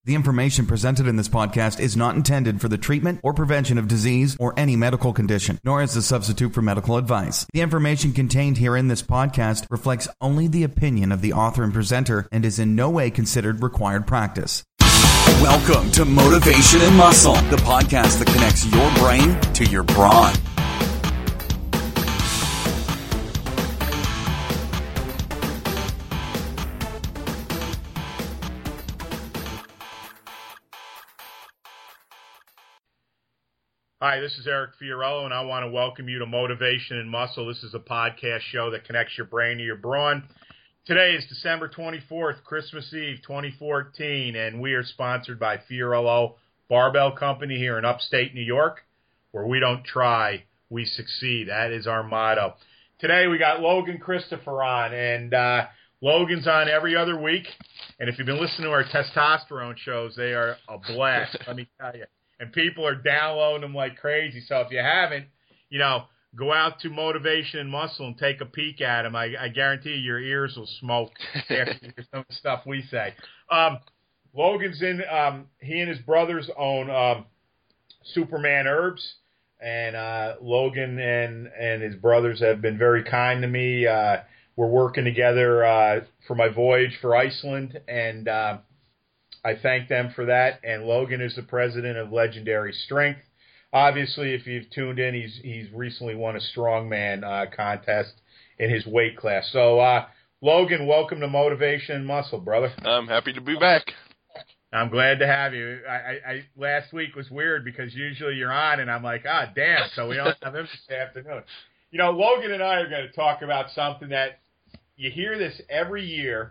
The information presented in this podcast is not intended for the treatment or prevention of disease or any medical condition, nor as a substitute for medical advice. The information contained here in this podcast reflects only the opinion of the author and presenter and is in no way considered required practice. Welcome to Motivation and Muscle, the podcast that connects your brain to your brawn. Hi, this is Eric Fiorillo, and I want to welcome you to Motivation and Muscle. This is a podcast show that connects your brain to your brawn. Today is December 24th, Christmas Eve 2014, and we are sponsored by Fiorillo Barbell Company here in upstate New York, where we don't try, we succeed. That is our motto. Today we got Logan Christopher on, and Logan's on every other week, and if you've been listening to our testosterone shows, they are a blast, let me tell you. And people are downloading them like crazy. So if you haven't, go out to Motivation and Muscle and take a peek at them. I guarantee you your ears will smoke after you hear some of the stuff we say. Logan's in, he and his brothers own Superman Herbs. And Logan and his brothers have been very kind to me. We're working together for my voyage for Iceland. And I thank them for that, and Logan is the president of Legendary Strength. Obviously, if you've tuned in, he's recently won a strongman contest in his weight class. So, Logan, welcome to Motivation and Muscle, brother. I'm happy to be back. I'm glad to have you. I last week was weird because usually you're on, and I'm like, damn, so we don't have him this afternoon. Logan and I are going to talk about something that you hear this every year,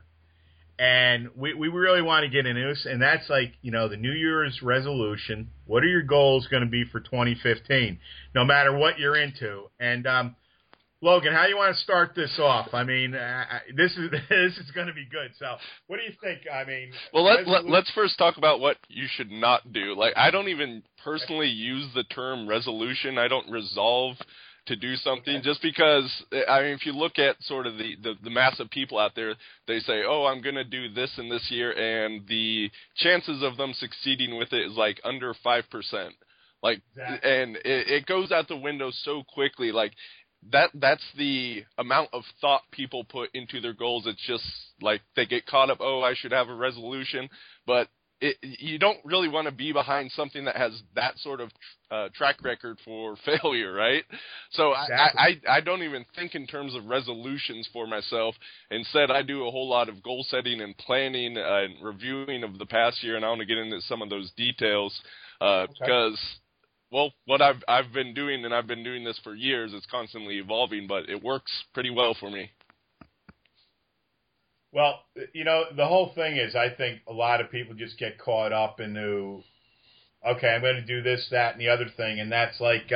and we really want to get into this, and that's like, the New Year's resolution. What are your goals going to be for 2015, no matter what you're into? And, Logan, how do you want to start this off? I mean, this is going to be good. So what do you think? I mean, well, let's first talk about what you should not do. Like, I don't even personally use the term resolution. I don't resolve to do something, just because, I mean, if you look at sort of the mass of people out there, they say, oh, I'm going to do this in this year, and the chances of them succeeding with it is like under 5%. Like, exactly. And it goes out the window so quickly. Like, that's the amount of thought people put into their goals. It's just like they get caught up, oh, I should have a resolution, but you don't really want to be behind something that has that sort of track record for failure, right? So exactly. I don't even think in terms of resolutions for myself. Instead, I do a whole lot of goal setting and planning and reviewing of the past year, and I want to get into some of those details because, well, what I've been doing, and I've been doing this for years, it's constantly evolving, but it works pretty well for me. Well, the whole thing is, I think a lot of people just get caught up into, okay, I'm going to do this, that, and the other thing, and that's like,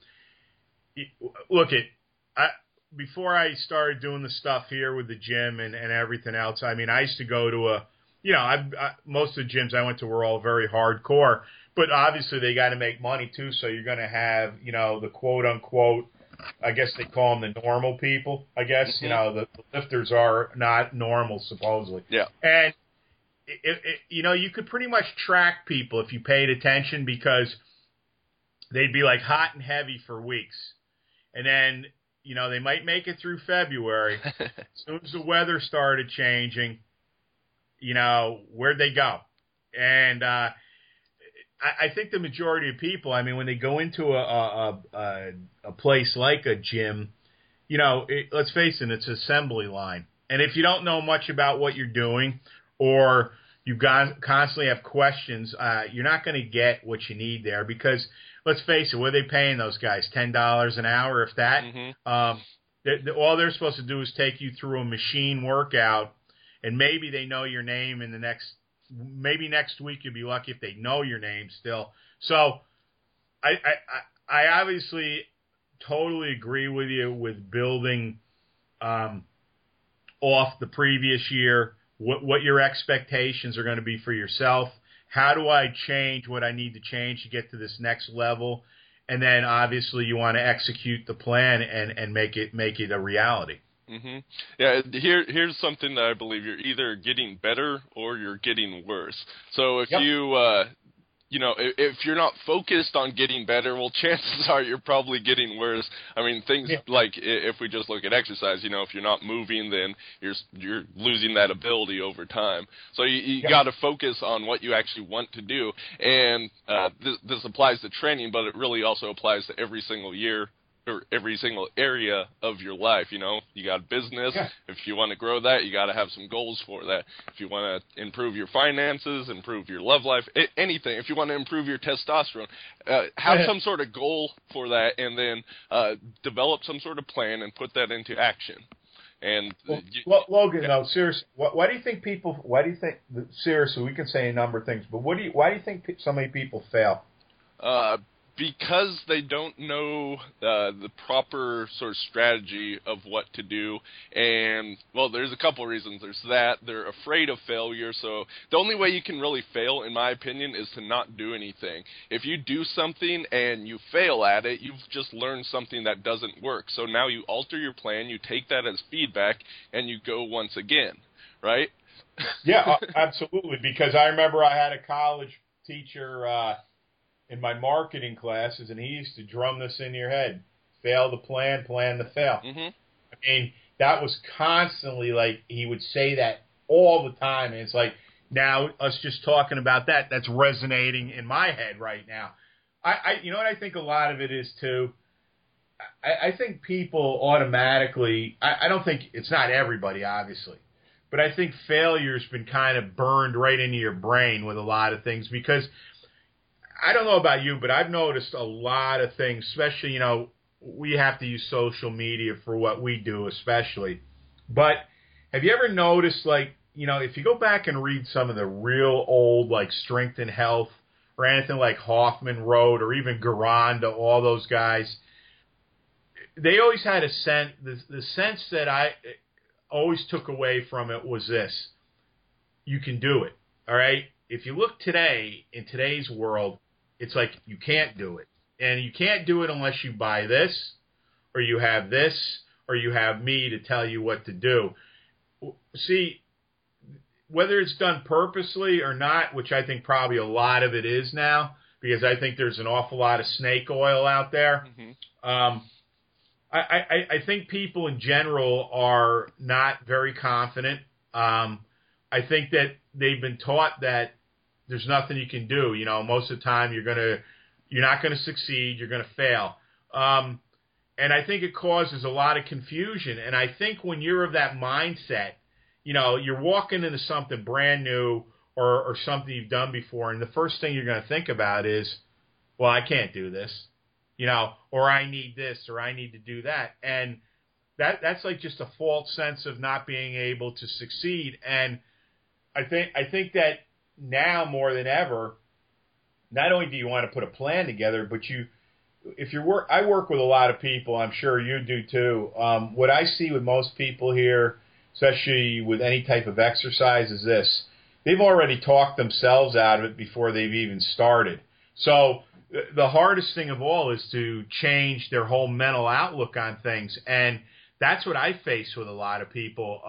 before I started doing the stuff here with the gym and everything else, I mean, I used to go to most of the gyms I went to were all very hardcore, but obviously they got to make money too, so you're going to have, the quote-unquote, I guess they call them the normal people, I guess. Mm-hmm. The lifters are not normal, supposedly. Yeah. And, you could pretty much track people if you paid attention, because they'd be like hot and heavy for weeks. And then, they might make it through February. As soon as the weather started changing, where'd they go? And I think the majority of people, I mean, when they go into a place like a gym, let's face it, it's an assembly line. And if you don't know much about what you're doing, or you constantly have questions, you're not going to get what you need there, because let's face it, what are they paying those guys? $10 an hour, if that? Mm-hmm. All they're supposed to do is take you through a machine workout, and maybe they know your name in the maybe next week you'll be lucky if they know your name still. So I obviously totally agree with you with building off the previous year, what your expectations are going to be for yourself. How do I change what I need to change to get to this next level? And then obviously you want to execute the plan and make it a reality. Mm-hmm. Yeah, here's something that I believe: you're either getting better or you're getting worse. So if if you're not focused on getting better, well, chances are you're probably getting worse. I mean, things like if we just look at exercise, if you're not moving, then you're losing that ability over time. So you got to focus on what you actually want to do. And this applies to training, but it really also applies to every single year or every single area of your life. You got business. Yeah. If you want to grow that, you got to have some goals for that. If you want to improve your finances, improve your love life, anything. If you want to improve your testosterone, have some sort of goal for that, and then develop some sort of plan and put that into action. And Logan, no, seriously, why do you think people? Why do you think? Seriously, we can say a number of things, but why do you think so many people fail? Because they don't know the proper sort of strategy of what to do. And, well, there's a couple of reasons. There's that. They're afraid of failure. So the only way you can really fail, in my opinion, is to not do anything. If you do something and you fail at it, you've just learned something that doesn't work. So now you alter your plan, you take that as feedback, and you go once again, right? Yeah, absolutely. Because I remember I had a college teacher in my marketing classes, and he used to drum this in your head: fail to plan, plan to fail. Mm-hmm. I mean, that was constantly, like, he would say that all the time, and it's like, now us just talking about that's resonating in my head right now. You know what I think a lot of it is too? I think people automatically, I don't think, it's not everybody obviously, but I think failure's been kind of burned right into your brain with a lot of things, because I don't know about you, but I've noticed a lot of things, especially, we have to use social media for what we do especially. But have you ever noticed, like, if you go back and read some of the real old, like, Strength and Health or anything like Hoffman wrote, or even Garanda, all those guys, they always had a sense, the sense that I always took away from it was this: you can do it, all right? If you look today, in today's world, it's like you can't do it. And you can't do it unless you buy this, or you have this, or you have me to tell you what to do. See, whether it's done purposely or not, which I think probably a lot of it is now, because I think there's an awful lot of snake oil out there. Mm-hmm. I think people in general are not very confident. I think that they've been taught that there's nothing you can do. Most of the time you're not gonna succeed. You're gonna fail. And I think it causes a lot of confusion. And I think when you're of that mindset, you're walking into something brand new or something you've done before, and the first thing you're gonna think about is, well, I can't do this, or I need this, or I need to do that. And that's like just a false sense of not being able to succeed. And I think that now more than ever, not only do you want to put a plan together, but I work with a lot of people. I'm sure you do too. What I see with most people here, especially with any type of exercise, is this: they've already talked themselves out of it before they've even started. So the hardest thing of all is to change their whole mental outlook on things, and that's what I face with a lot of people.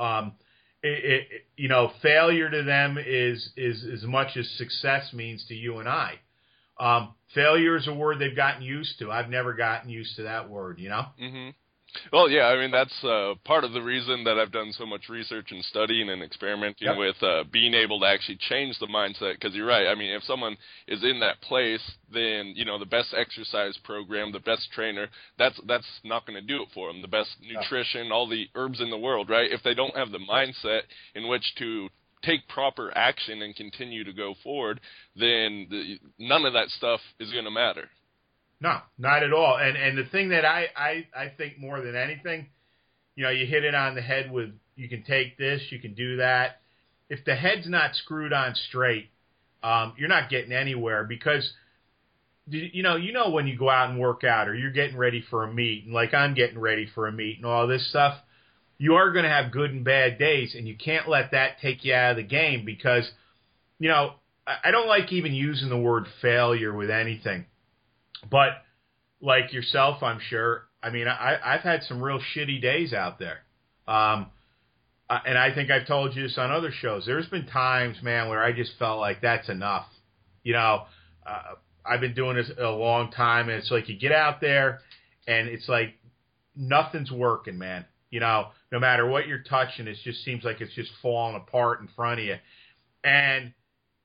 Failure to them is as much as success means to you and I. Failure is a word they've gotten used to. I've never gotten used to that word, Mm-hmm. Well, yeah, I mean, that's part of the reason that I've done so much research and studying and experimenting with being able to actually change the mindset, because you're right. I mean, if someone is in that place, then, the best exercise program, the best trainer, that's not going to do it for them. The best nutrition, all the herbs in the world, right? If they don't have the mindset in which to take proper action and continue to go forward, then none of that stuff is going to matter. No, not at all. And the thing that I think more than anything, you hit it on the head with, you can take this, you can do that. If the head's not screwed on straight, you're not getting anywhere, because, when you go out and work out, or you're getting ready for a meet, and like I'm getting ready for a meet and all this stuff, you are going to have good and bad days, and you can't let that take you out of the game, because, I don't like even using the word failure with anything. But like yourself, I'm sure, I mean, I've had some real shitty days out there. And I think I've told you this on other shows. There's been times, man, where I just felt like that's enough. You know, I've been doing this a long time, and it's like you get out there, and it's like nothing's working, man. You know, no matter what you're touching, it just seems like it's just falling apart in front of you. And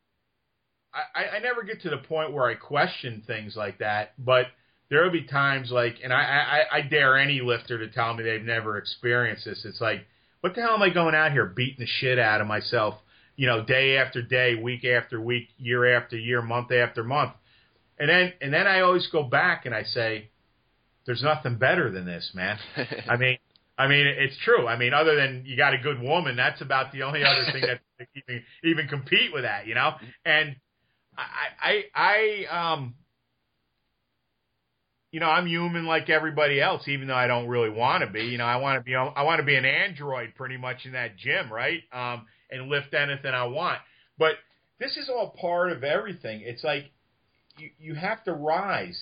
I never get to the point where I question things like that, but there will be times like, and I dare any lifter to tell me they've never experienced this. It's like, what the hell am I going out here beating the shit out of myself, you know, day after day, week after week, year after year, month after month. And then I always go back and I say, there's nothing better than this, man. I mean, it's true. I mean, other than you got a good woman, that's about the only other thing that even compete with that, you know? And you know, I'm human like everybody else, even though I don't really want to be. You know, I want to be an android pretty much in that gym, right? And lift anything I want. But this is all part of everything. It's like you have to rise.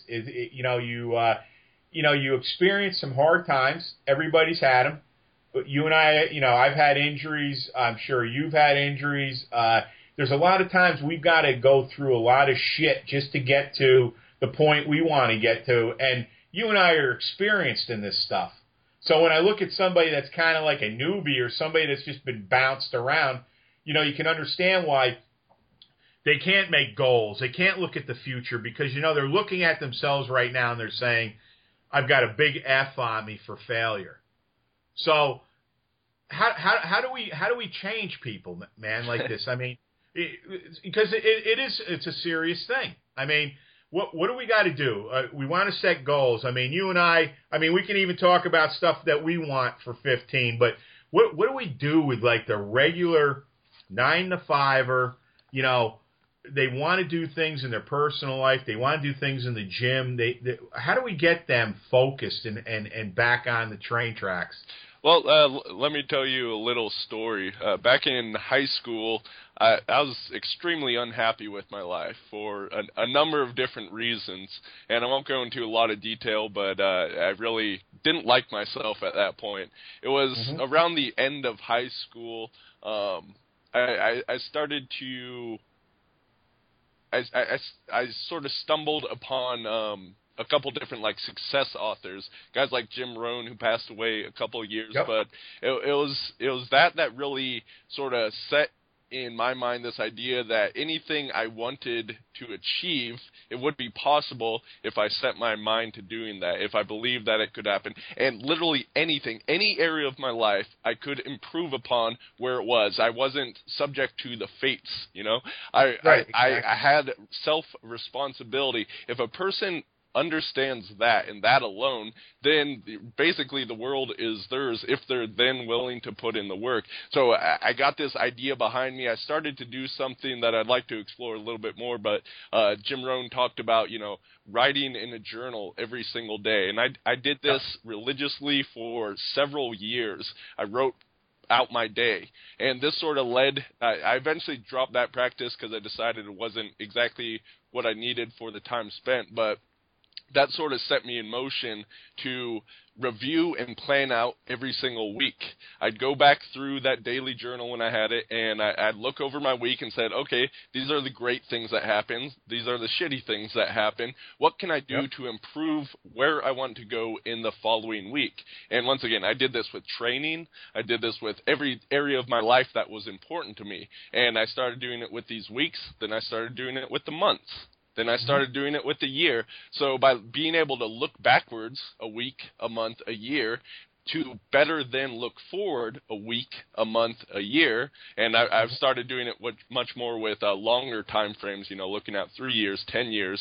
You experience some hard times. Everybody's had them. But you and I, you know, I've had injuries. I'm sure you've had injuries. There's a lot of times we've got to go through a lot of shit just to get to the point we want to get to. And you and I are experienced in this stuff. So when I look at somebody that's kind of like a newbie or somebody that's just been bounced around, you know, you can understand why they can't make goals. They can't look at the future because, you know, they're looking at themselves right now and they're saying, I've got a big F on me for failure. So how do we change people, man, like this? I mean, because it's a serious thing. I mean, what do we got to do? We want to set goals. I mean, you and I mean, we can even talk about stuff that we want for 15, but what do we do with like the regular 9-to-5er, you know, they want to do things in their personal life. They want to do things in the gym. How do we get them focused and back on the train tracks? Well, let me tell you a little story. Back in high school, I was extremely unhappy with my life for a number of different reasons, and I won't go into a lot of detail, but I really didn't like myself at that point. It was around the end of high school. I started to... I sort of stumbled upon a couple different like success authors, guys like Jim Rohn, who passed away a couple of years, but it was that really sort of set in my mind this idea that anything I wanted to achieve, it would be possible if I set my mind to doing that, if I believed that it could happen. And literally anything, any area of my life, I could improve upon where it was. I wasn't subject to the fates, you know. I had self-responsibility. If a person understands that and that alone, then basically the world is theirs if they're then willing to put in the work. So I got this idea behind me. I started to do something that I'd like to explore a little bit more, but Jim Rohn talked about, you know, writing in a journal every single day. And I did this religiously for several years. I wrote out my day, and this sort of led, I eventually dropped that practice because I decided it wasn't exactly what I needed for the time spent, but that sort of set me in motion to review and plan out every single week. I'd go back through that daily journal when I had it, and I'd look over my week and said, okay, these are the great things that happen. These are the shitty things that happen. What can I do to improve where I want to go in the following week? And once again, I did this with training. I did this with every area of my life that was important to me. And I started doing it with these weeks. Then I started doing it with the months. Then I started doing it with the year. So by being able to look backwards a week, a month, a year, to better then look forward a week, a month, a year, and I've started doing it much more with longer time frames, you know, looking at 3 years, 10 years.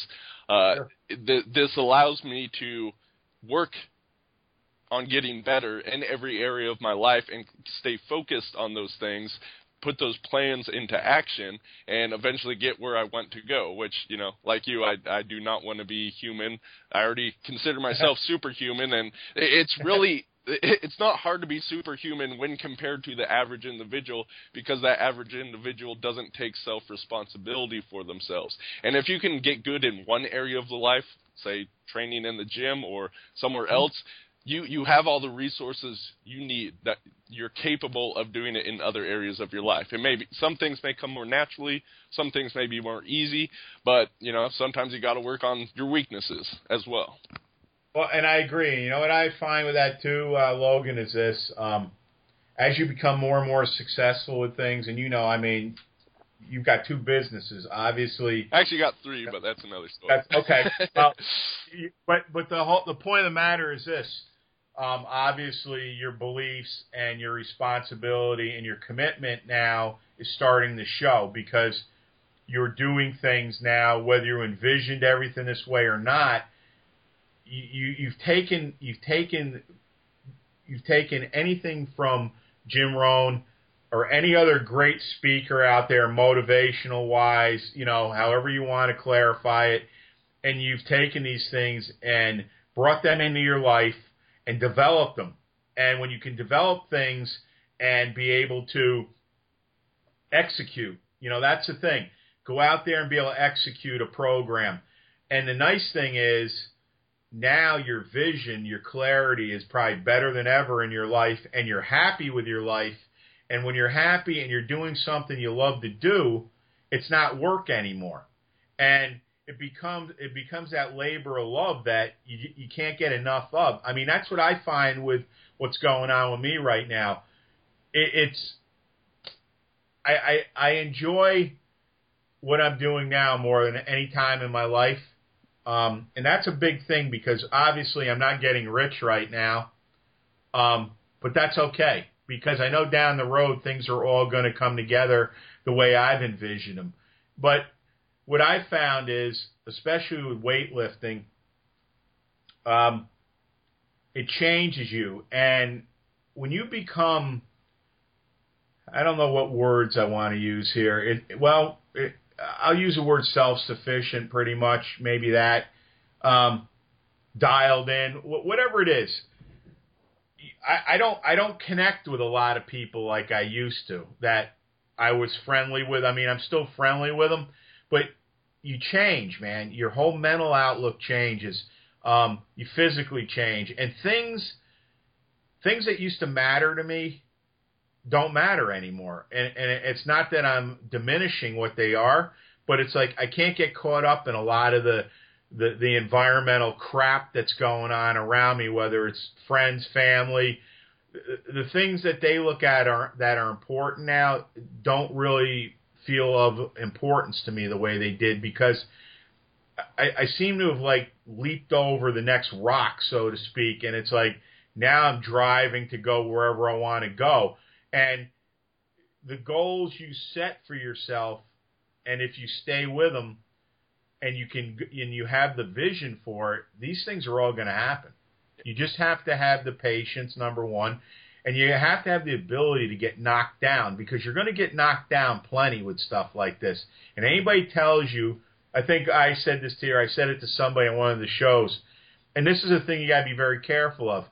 This allows me to work on getting better in every area of my life and stay focused on those things, put those plans into action, and eventually get where I want to go, which, you know, like you, I do not want to be human. I already consider myself superhuman, and it's really, it's not hard to be superhuman when compared to the average individual, because that average individual doesn't take self-responsibility for themselves. And if you can get good in one area of the life, say training in the gym or somewhere else, you have all the resources you need you're capable of doing it in other areas of your life. It may be, some things may come more naturally, some things may be more easy, but, sometimes you got to work on your weaknesses as well. Well, and I agree. You know what I find with that too, Logan, is this, as you become more and more successful with things, and you've got 2 businesses, obviously. I actually got 3, but that's another story. That's okay. Well, but the point of the matter is this. Obviously, your beliefs and your responsibility and your commitment now is starting to show, because you're doing things now, whether you envisioned everything this way or not. You've taken anything from Jim Rohn or any other great speaker out there, motivational wise, however you want to clarify it, and you've taken these things and brought them into your life and developed them. And when you can develop things and be able to execute, that's the thing. Go out there and be able to execute a program. And the nice thing is, now your vision, your clarity is probably better than ever in your life, and you're happy with your life. And when you're happy and you're doing something you love to do, it's not work anymore. And it becomes that labor of love that you can't get enough of. I mean, that's what I find with what's going on with me right now. I enjoy what I'm doing now more than any time in my life. And that's a big thing, because obviously I'm not getting rich right now. But that's okay, because I know down the road things are all going to come together the way I've envisioned them. But what I found is, especially with weightlifting, it changes you. And when you become, I don't know what words I want to use here. I'll use the word self-sufficient pretty much, maybe that, dialed in, whatever it is. I don't connect with a lot of people like I used to, that I was friendly with. I mean, I'm still friendly with them, but you change, man. Your whole mental outlook changes. You physically change. And things that used to matter to me don't matter anymore. And it's not that I'm diminishing what they are, but it's like I can't get caught up in a lot of the environmental crap that's going on around me, whether it's friends, family. The things that they look at that are important now don't really feel of importance to me the way they did, because I seem to have leaped over the next rock, so to speak, and it's like now I'm driving to go wherever I want to go. And the goals you set for yourself, and if you stay with them and you have the vision for it, these things are all going to happen. You just have to have the patience, number one, and you have to have the ability to get knocked down, because you're going to get knocked down plenty with stuff like this. And anybody tells you, I think I said this to you, I said it to somebody on one of the shows, and this is a thing you got to be very careful of.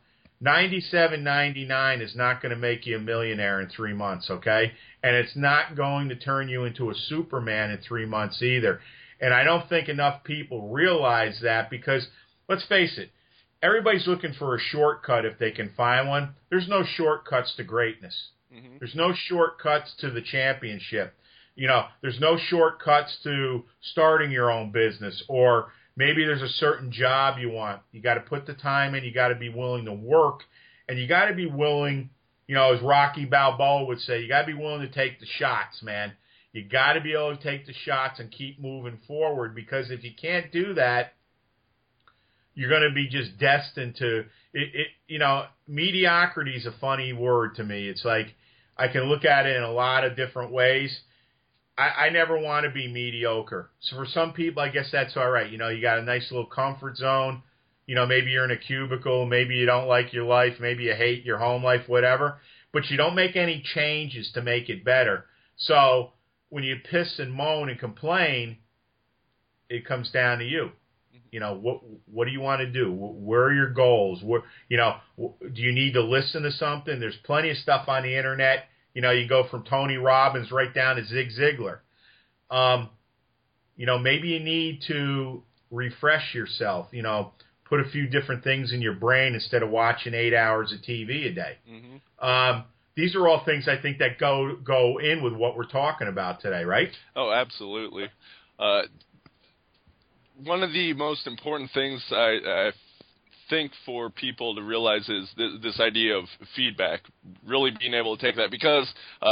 97.99 is not going to make you a millionaire in 3 months, okay? And it's not going to turn you into a Superman in 3 months either. And I don't think enough people realize that, because, let's face it, everybody's looking for a shortcut if they can find one. There's no shortcuts to greatness. Mm-hmm. There's no shortcuts to the championship. There's no shortcuts to starting your own business, or maybe there's a certain job you want. You got to put the time in. You got to be willing to work, and you got to be willing, as Rocky Balboa would say, you got to be willing to take the shots, man. You got to be able to take the shots and keep moving forward, because if you can't do that, you're going to be just destined to it. Mediocrity is a funny word to me. It's like I can look at it in a lot of different ways. I never want to be mediocre. So for some people, I guess that's all right. You got a nice little comfort zone. Maybe you're in a cubicle. Maybe you don't like your life. Maybe you hate your home life, whatever. But you don't make any changes to make it better. So when you piss and moan and complain, it comes down to you. What do you want to do? Where are your goals? Do you need to listen to something? There's plenty of stuff on the internet. You go from Tony Robbins right down to Zig Ziglar. Maybe you need to refresh yourself. Put a few different things in your brain instead of watching 8 hours of TV a day. Mm-hmm. these are all things I think that go in with what we're talking about today, right? Oh, absolutely. One of the most important things I think for people to realize is this idea of feedback, really being able to take that, because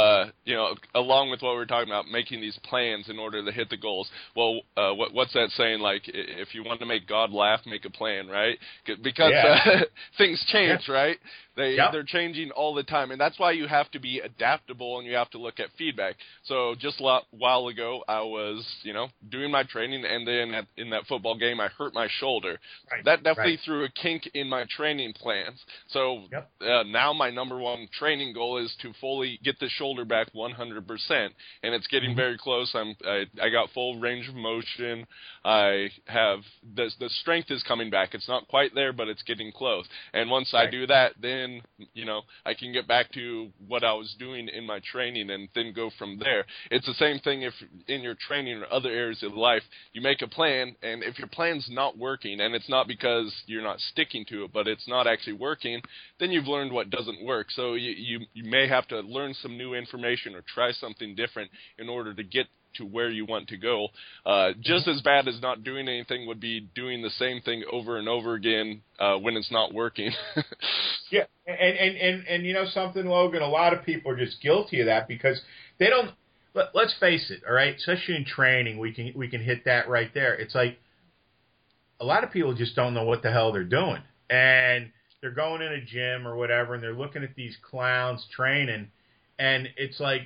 along with what we're talking about, making these plans in order to hit the goals. Well, what's that saying? Like, if you want to make God laugh, make a plan, right? Because things change, right? They're changing all the time, and that's why you have to be adaptable and you have to look at feedback. So just a while ago, I was, doing my training, and then in that football game, I hurt my shoulder. Right. That definitely threw a kink in my training plans. So now my number one training goal is to fully get the shoulder back 100%, and it's getting very close. I got full range of motion. I have the strength is coming back. It's not quite there, but it's getting close. And once I do that, then I can get back to what I was doing in my training and then go from there. It's the same thing if in your training or other areas of life, you make a plan, and if your plan's not working, and it's not because you're not sticking to it, but it's not actually working, then you've learned what doesn't work. So you may have to learn some new information or try something different in order to get to where you want to go. Just as bad as not doing anything would be doing the same thing over and over again when it's not working. Yeah, and you know something, Logan? A lot of people are just guilty of that because they don't. Let's face it, all right. Especially in training, we can hit that right there. It's like a lot of people just don't know what the hell they're doing, and they're going in a gym or whatever, and they're looking at these clowns training, and it's like,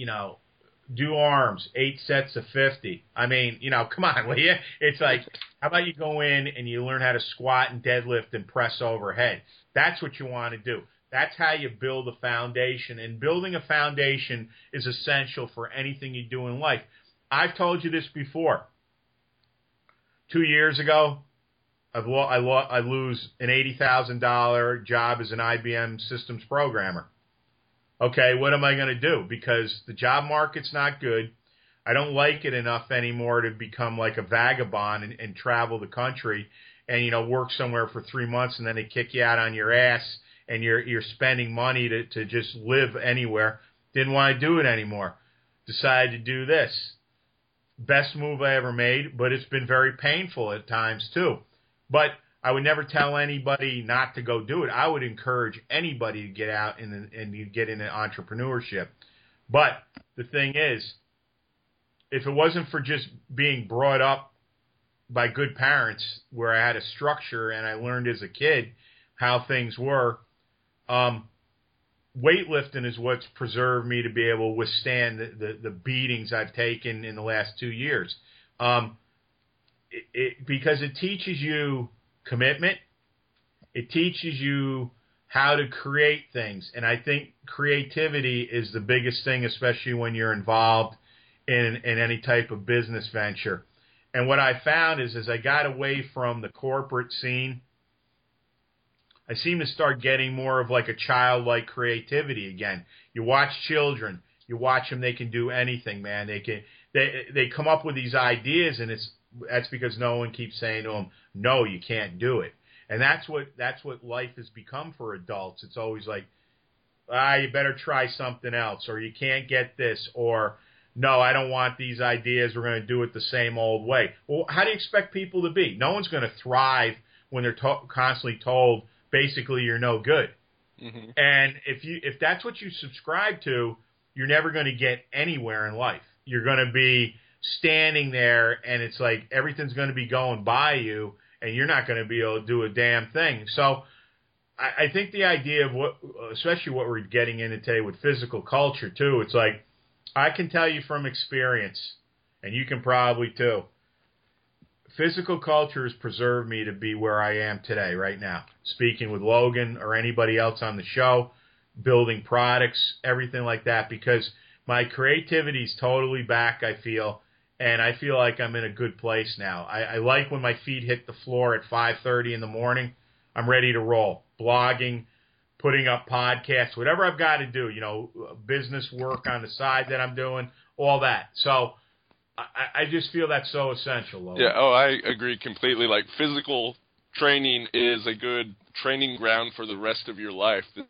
do arms, 8 sets of 50. I mean, come on, will you? It's like, how about you go in and you learn how to squat and deadlift and press overhead? That's what you want to do. That's how you build a foundation. And building a foundation is essential for anything you do in life. I've told you this before. 2 years ago, I lose an $80,000 job as an IBM systems programmer. Okay, what am I going to do? Because the job market's not good. I don't like it enough anymore to become like a vagabond and travel the country and, work somewhere for 3 months and then they kick you out on your ass and you're spending money to just live anywhere. Didn't want to do it anymore. Decided to do this. Best move I ever made, but it's been very painful at times too. But I would never tell anybody not to go do it. I would encourage anybody to get out and get into entrepreneurship. But the thing is, if it wasn't for just being brought up by good parents where I had a structure and I learned as a kid how things were, weightlifting is what's preserved me to be able to withstand the beatings I've taken in the last 2 years. Because it teaches you commitment. It teaches you how to create things. And I think creativity is the biggest thing, especially when you're involved in any type of business venture. And what I found is as I got away from the corporate scene, I seem to start getting more of like a childlike creativity again. You watch children, you watch them, they can do anything, man. They come up with these ideas, and that's because no one keeps saying to them, no, you can't do it. And that's what life has become for adults. It's always like, you better try something else, or you can't get this, or no, I don't want these ideas. We're going to do it the same old way. Well, how do you expect people to be? No one's going to thrive when they're constantly told, basically, you're no good. Mm-hmm. And if that's what you subscribe to, you're never going to get anywhere in life. You're going to be standing there, and it's like everything's going to be going by you, and you're not going to be able to do a damn thing. So I think the idea of especially what we're getting into today with physical culture too, it's like I can tell you from experience, and you can probably too, physical culture has preserved me to be where I am today, right now. Speaking with Logan or anybody else on the show, building products, everything like that, because my creativity is totally back, I feel, and I feel like I'm in a good place now. I like when my feet hit the floor at 5:30 in the morning. I'm ready to roll. Blogging, putting up podcasts, whatever I've got to do, business work on the side that I'm doing, all that. So I just feel that's so essential, Logan. Yeah, I agree completely. Like, physical training is a good training ground for the rest of your life.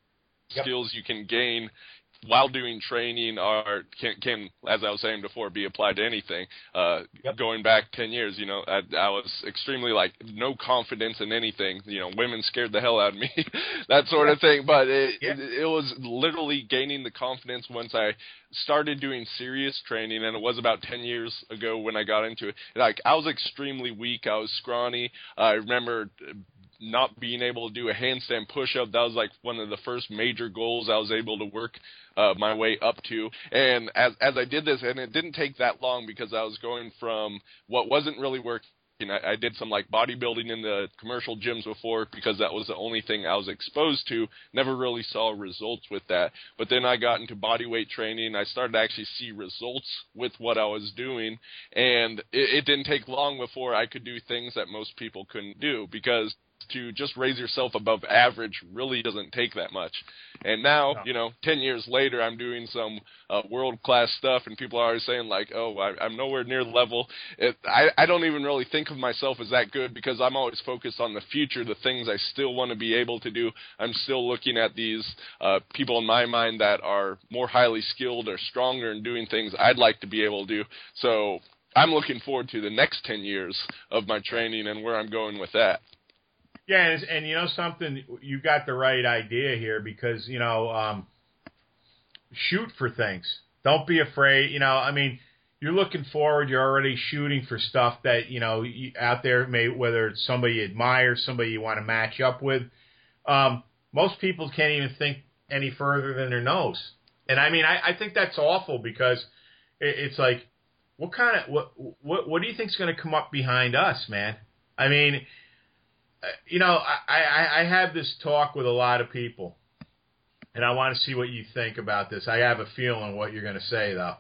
skills you can gain while doing training can, as I was saying before, be applied to anything. Going back 10 years, I was extremely no confidence in anything. Women scared the hell out of me, that sort of thing. But it was literally gaining the confidence once I started doing serious training, and it was about 10 years ago when I got into it. I was extremely weak. I was scrawny. I remember not being able to do a handstand push-up. That was one of the first major goals I was able to work my way up to. And as I did this, and it didn't take that long because I was going from what wasn't really working. I did some bodybuilding in the commercial gyms before because that was the only thing I was exposed to. Never really saw results with that. But then I got into bodyweight training. I started to actually see results with what I was doing. And it didn't take long before I could do things that most people couldn't do, because to just raise yourself above average really doesn't take that much. And now, 10 years later, I'm doing some world-class stuff, and people are always saying, I'm nowhere near the level. I don't even really think of myself as that good because I'm always focused on the future, the things I still want to be able to do. I'm still looking at these people in my mind that are more highly skilled or stronger in doing things I'd like to be able to do. So I'm looking forward to the next 10 years of my training and where I'm going with that. Yeah, and something, you got the right idea here because, shoot for things. Don't be afraid. You're looking forward. You're already shooting for stuff that, out there, whether it's somebody you admire, somebody you want to match up with. Most people can't even think any further than their nose. And, I think that's awful because it's what do you think's going to come up behind us, man? I have this talk with a lot of people, and I want to see what you think about this. I have a feeling what you're going to say, though.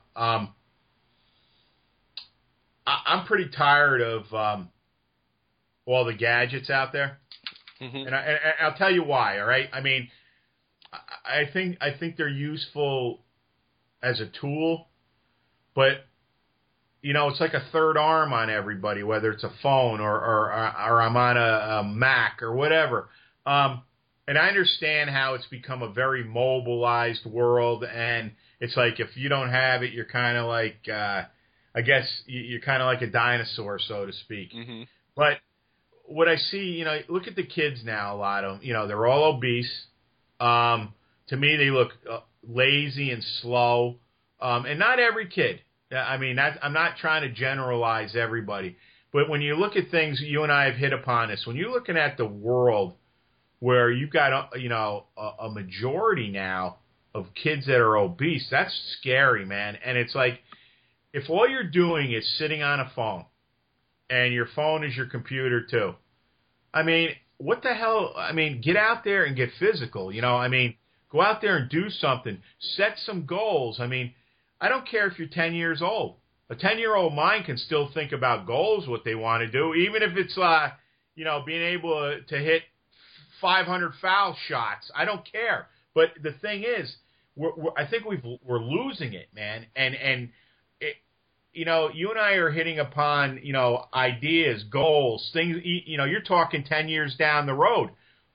I'm pretty tired of all the gadgets out there, and I'll tell you why. All right, I think they're useful as a tool, but it's like a third arm on everybody, whether it's a phone or I'm on a Mac or whatever. And I understand how it's become a very mobilized world, and it's if you don't have it, you're kind of I guess you're kind of like a dinosaur, so to speak. Mm-hmm. But what I see, look at the kids now, a lot of them, they're all obese. To me, they look lazy and slow. And not every kid. I'm not trying to generalize everybody, but when you look at things, you and I have hit upon this. When you're looking at the world where you've got a majority now of kids that are obese, that's scary, man. And it's if all you're doing is sitting on a phone, and your phone is your computer too, what the hell? Get out there and get physical. Go out there and do something. Set some goals. I don't care if you're 10 years old. A 10-year-old mind can still think about goals, what they want to do, even if it's, being able to hit 500 foul shots. I don't care. But the thing is, I think we're losing it, man. And it, you and I are hitting upon, ideas, goals, things. You're talking 10 years down the road.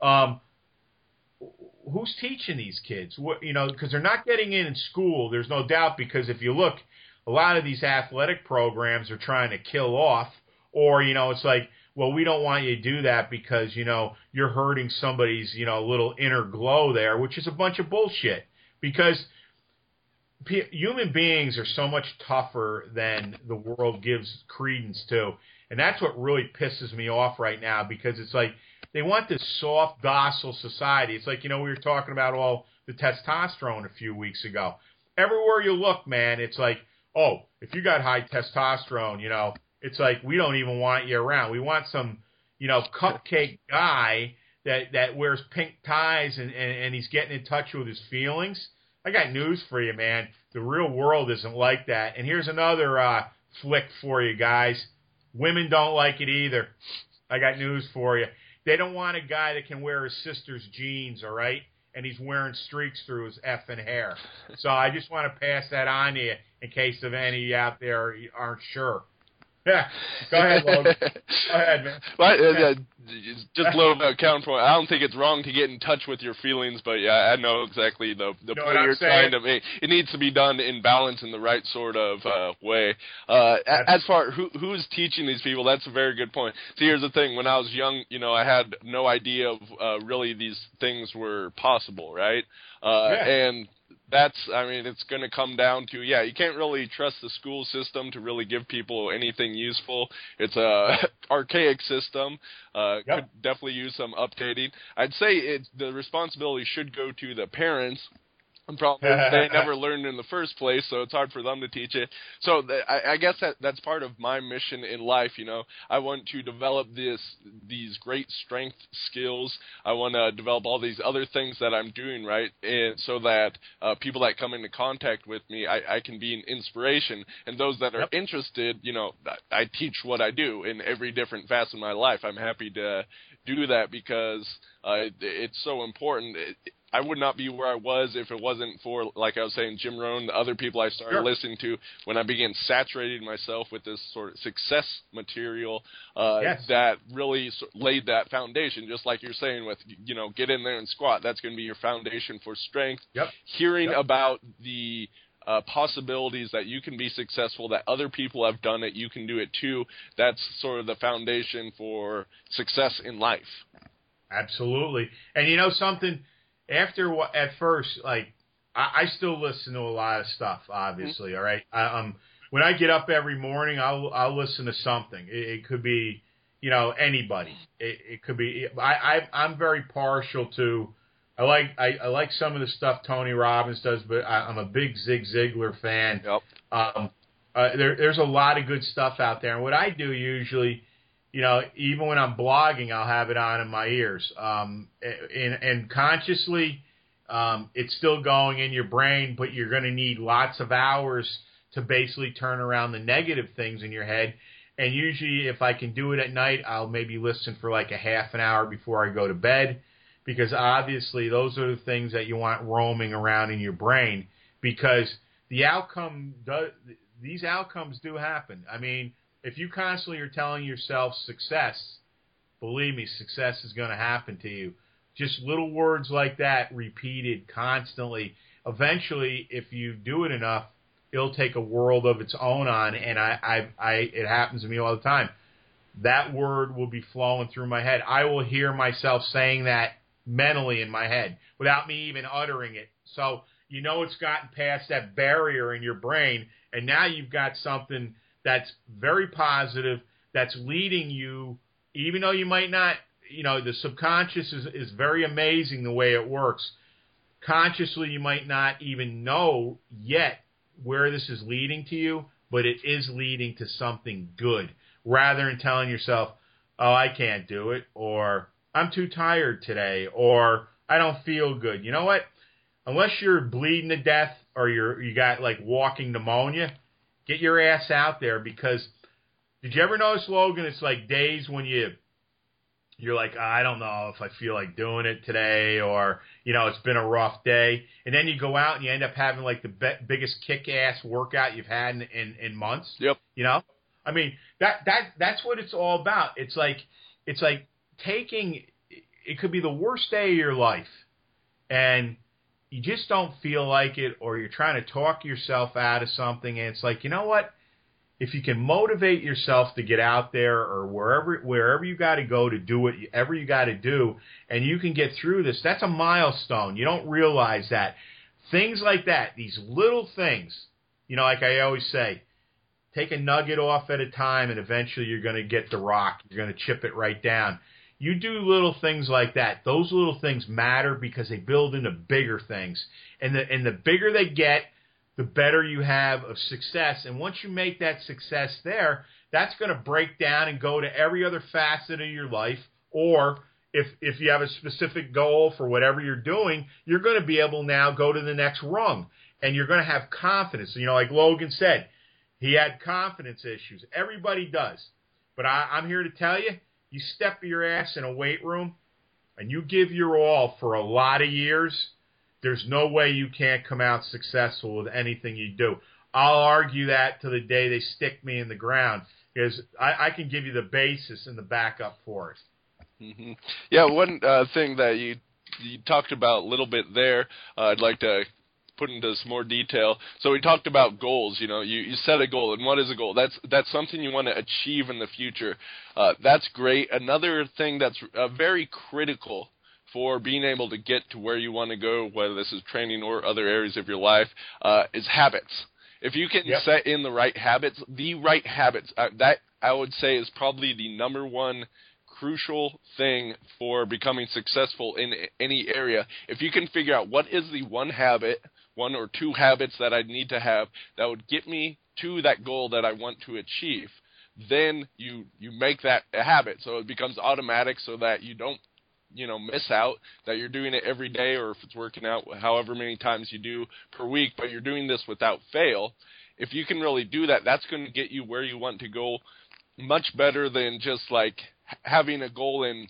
Who's teaching these kids? Because they're not getting in school. There's no doubt, because if you look, a lot of these athletic programs are trying to kill off, or, it's well, we don't want you to do that because, you're hurting somebody's, little inner glow there, which is a bunch of bullshit, because human beings are so much tougher than the world gives credence to. And that's what really pisses me off right now, because it's they want this soft, docile society. It's we were talking about all the testosterone a few weeks ago. Everywhere you look, man, it's if you got high testosterone, it's we don't even want you around. We want some, cupcake guy that wears pink ties and he's getting in touch with his feelings. I got news for you, man. The real world isn't like that. And here's another flick for you guys. Women don't like it either. I got news for you. They don't want a guy that can wear his sister's jeans, all right? And he's wearing streaks through his effing hair. So I just want to pass that on to you in case of any out there aren't sure. Yeah. Go ahead, Logan. Go ahead, man. Well, just a little bit of counterpoint. I don't think it's wrong to get in touch with your feelings, but yeah, I know exactly the point you're trying to make. It needs to be done in balance in the right sort of way. As far who's teaching these people, that's a very good point. See, here's the thing. When I was young, I had no idea of really these things were possible, right? And it's going to come down to, you can't really trust the school system to really give people anything useful. It's a archaic system. Could definitely use some updating. I'd say the responsibility should go to the parents. The problem is they never learned in the first place, so it's hard for them to teach it. So I guess that's part of my mission in life. I want to develop these great strength skills. I want to develop all these other things that I'm doing, right, and so that people that come into contact with me, I can be an inspiration. And those that are interested, I teach what I do in every different facet of my life. I'm happy to do that because it's so important. I would not be where I was if it wasn't for, like I was saying, Jim Rohn, the other people I started listening to, when I began saturating myself with this sort of success material that really laid that foundation, just like you're saying with, get in there and squat. That's going to be your foundation for strength. Hearing about the possibilities that you can be successful, that other people have done it, you can do it too. That's sort of the foundation for success in life. Absolutely. And something... at first, like, I still listen to a lot of stuff, obviously, all right? When I get up every morning, I'll listen to something. It could be, anybody. It could be, I'm very partial to, I like some of the stuff Tony Robbins does, but I'm a big Zig Ziglar fan. There's a lot of good stuff out there. And what I do usually, even when I'm blogging, I'll have it on in my ears. And consciously, it's still going in your brain, but you're going to need lots of hours to basically turn around the negative things in your head. And usually, if I can do it at night, I'll maybe listen for like a half an hour before I go to bed, because obviously those are the things that you want roaming around in your brain, because these outcomes do happen. I mean, if you constantly are telling yourself success, believe me, success is going to happen to you. Just little words like that repeated constantly. Eventually, if you do it enough, it'll take a world of its own on, and it happens to me all the time. That word will be flowing through my head. I will hear myself saying that mentally in my head without me even uttering it. So it's gotten past that barrier in your brain, and now you've got something that's very positive, that's leading you, even though you might not, the subconscious is very amazing the way it works. Consciously, you might not even know yet where this is leading to you, but it is leading to something good, rather than telling yourself, oh, I can't do it, or I'm too tired today, or I don't feel good. You know what? Unless you're bleeding to death or you got like walking pneumonia, get your ass out there, because did you ever notice, Logan, it's like days when you're like, I don't know if I feel like doing it today, or, it's been a rough day. And then you go out and you end up having like the biggest kick-ass workout you've had in months. Yep. I mean, that's what it's all about. It's like taking, it could be the worst day of your life, and you just don't feel like it, or you're trying to talk yourself out of something, and it's like, you know what? If you can motivate yourself to get out there, or wherever you got to go to do whatever you got to do, and you can get through this, that's a milestone. You don't realize that. Things like that, these little things, like I always say, take a nugget off at a time, and eventually you're going to get the rock. You're going to chip it right down. You do little things like that. Those little things matter because they build into bigger things. And the bigger they get, the better you have of success. And once you make that success there, that's going to break down and go to every other facet of your life. Or if you have a specific goal for whatever you're doing, you're going to be able now go to the next rung. And you're going to have confidence. Like Logan said, he had confidence issues. Everybody does. But I'm here to tell you, you step your ass in a weight room and you give your all for a lot of years, there's no way you can't come out successful with anything you do. I'll argue that to the day they stick me in the ground. because I can give you the basis and the backup for it. Mm-hmm. Yeah, one thing that you talked about a little bit there, I'd like to put into some more detail. So we talked about goals. You know, you set a goal, and what is a goal? That's something you want to achieve in the future. That's great. Another thing that's very critical for being able to get to where you want to go, whether this is training or other areas of your life, is habits. If you can set in the right habits, that I would say is probably the number one crucial thing for becoming successful in any area. If you can figure out what is the one or two habits that I need to have that would get me to that goal that I want to achieve, then you make that a habit. So it becomes automatic so that you don't, miss out, that you're doing it every day, or if it's working out however many times you do per week, but you're doing this without fail. If you can really do that, that's going to get you where you want to go much better than just like having a goal and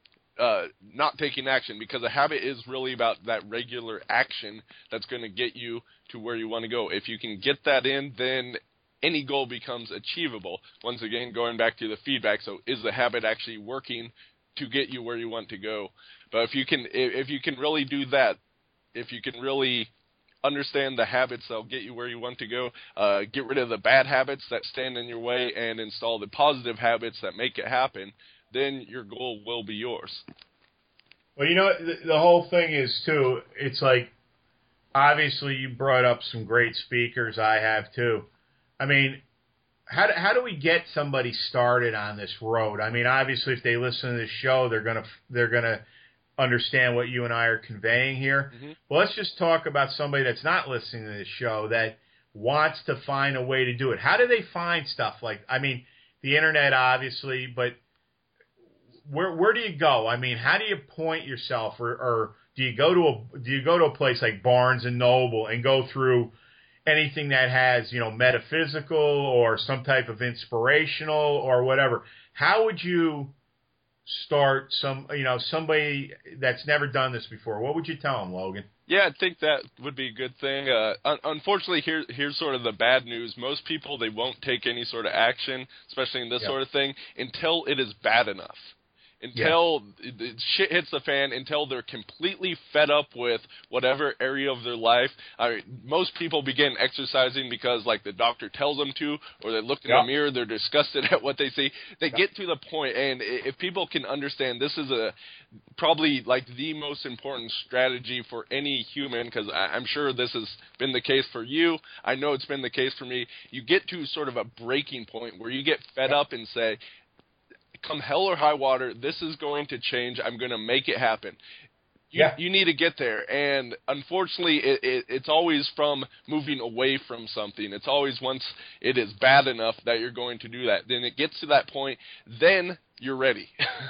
not taking action, because a habit is really about that regular action that's going to get you to where you want to go. If you can get that in, then any goal becomes achievable. Once again, going back to the feedback, so is the habit actually working to get you where you want to go? But if you can really do that, if you can really understand the habits that'll get you where you want to go, get rid of the bad habits that stand in your way, and install the positive habits that make it happen, then your goal will be yours. Well, the whole thing is, too, it's like, obviously you brought up some great speakers. I have, too. I mean, how do we get somebody started on this road? I mean, obviously, if they listen to this show, they're gonna understand what you and I are conveying here. Mm-hmm. Well, let's just talk about somebody that's not listening to this show that wants to find a way to do it. How do they find stuff like? I mean, the internet, obviously, but where do you go? I mean, how do you point yourself, or do you go to a place like Barnes and Noble and go through anything that has, metaphysical or some type of inspirational or whatever? How would you start somebody that's never done this before? What would you tell them, Logan? Yeah, I think that would be a good thing. Unfortunately, here's sort of the bad news. Most people, they won't take any sort of action, especially in this sort of thing, until it is bad enough. Until shit hits the fan, until they're completely fed up with whatever area of their life. I mean, most people begin exercising because, like, the doctor tells them to, or they look in the mirror, they're disgusted at what they see. They get to the point, and if people can understand, this is probably like the most important strategy for any human, because I'm sure this has been the case for you. I know it's been the case for me. You get to sort of a breaking point where you get fed up and say, come hell or high water, this is going to change. I'm going to make it happen. You need to get there. And unfortunately, it's always from moving away from something. It's always once it is bad enough that you're going to do that. Then it gets to that point, then you're ready.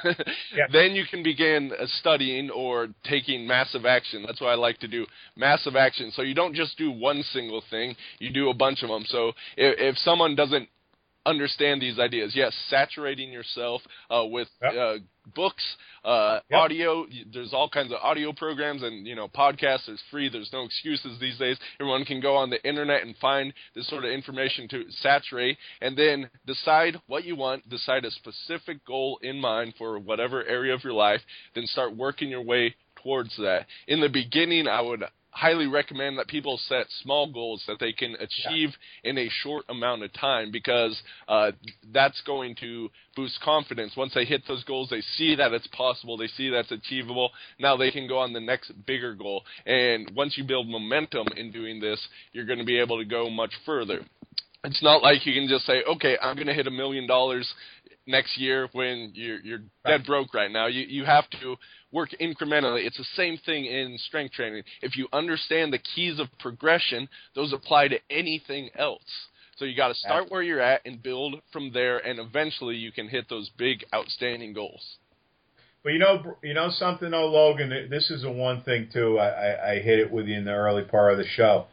Then you can begin studying or taking massive action. That's what I like to do, massive action. So you don't just do one single thing, you do a bunch of them. So if someone doesn't understand these ideas, saturating yourself with books, audio. There's all kinds of audio programs and podcasts. There's free. There's no excuses these days. Everyone can go on the internet and find this sort of information to saturate, and then decide what you want. Decide a specific goal in mind for whatever area of your life. Then start working your way towards that. In the beginning, I would highly recommend that people set small goals that they can achieve in a short amount of time, because that's going to boost confidence. Once they hit those goals, they see that it's possible, they see that's achievable. Now they can go on the next bigger goal. And once you build momentum in doing this, you're going to be able to go much further. It's not like you can just say, okay, I'm going to hit $1 million next year when you're dead broke right now. You have to work incrementally. It's the same thing in strength training. If you understand the keys of progression, those apply to anything else. So you got to start where you're at and build from there, and eventually you can hit those big, outstanding goals. Well, you know something, though, Logan. This is the one thing too. I hit it with you in the early part of the show.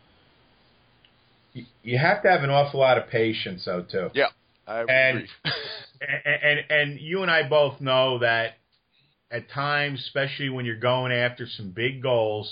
You have to have an awful lot of patience, though, too. Yeah, I agree. And you and I both know that at times, especially when you're going after some big goals,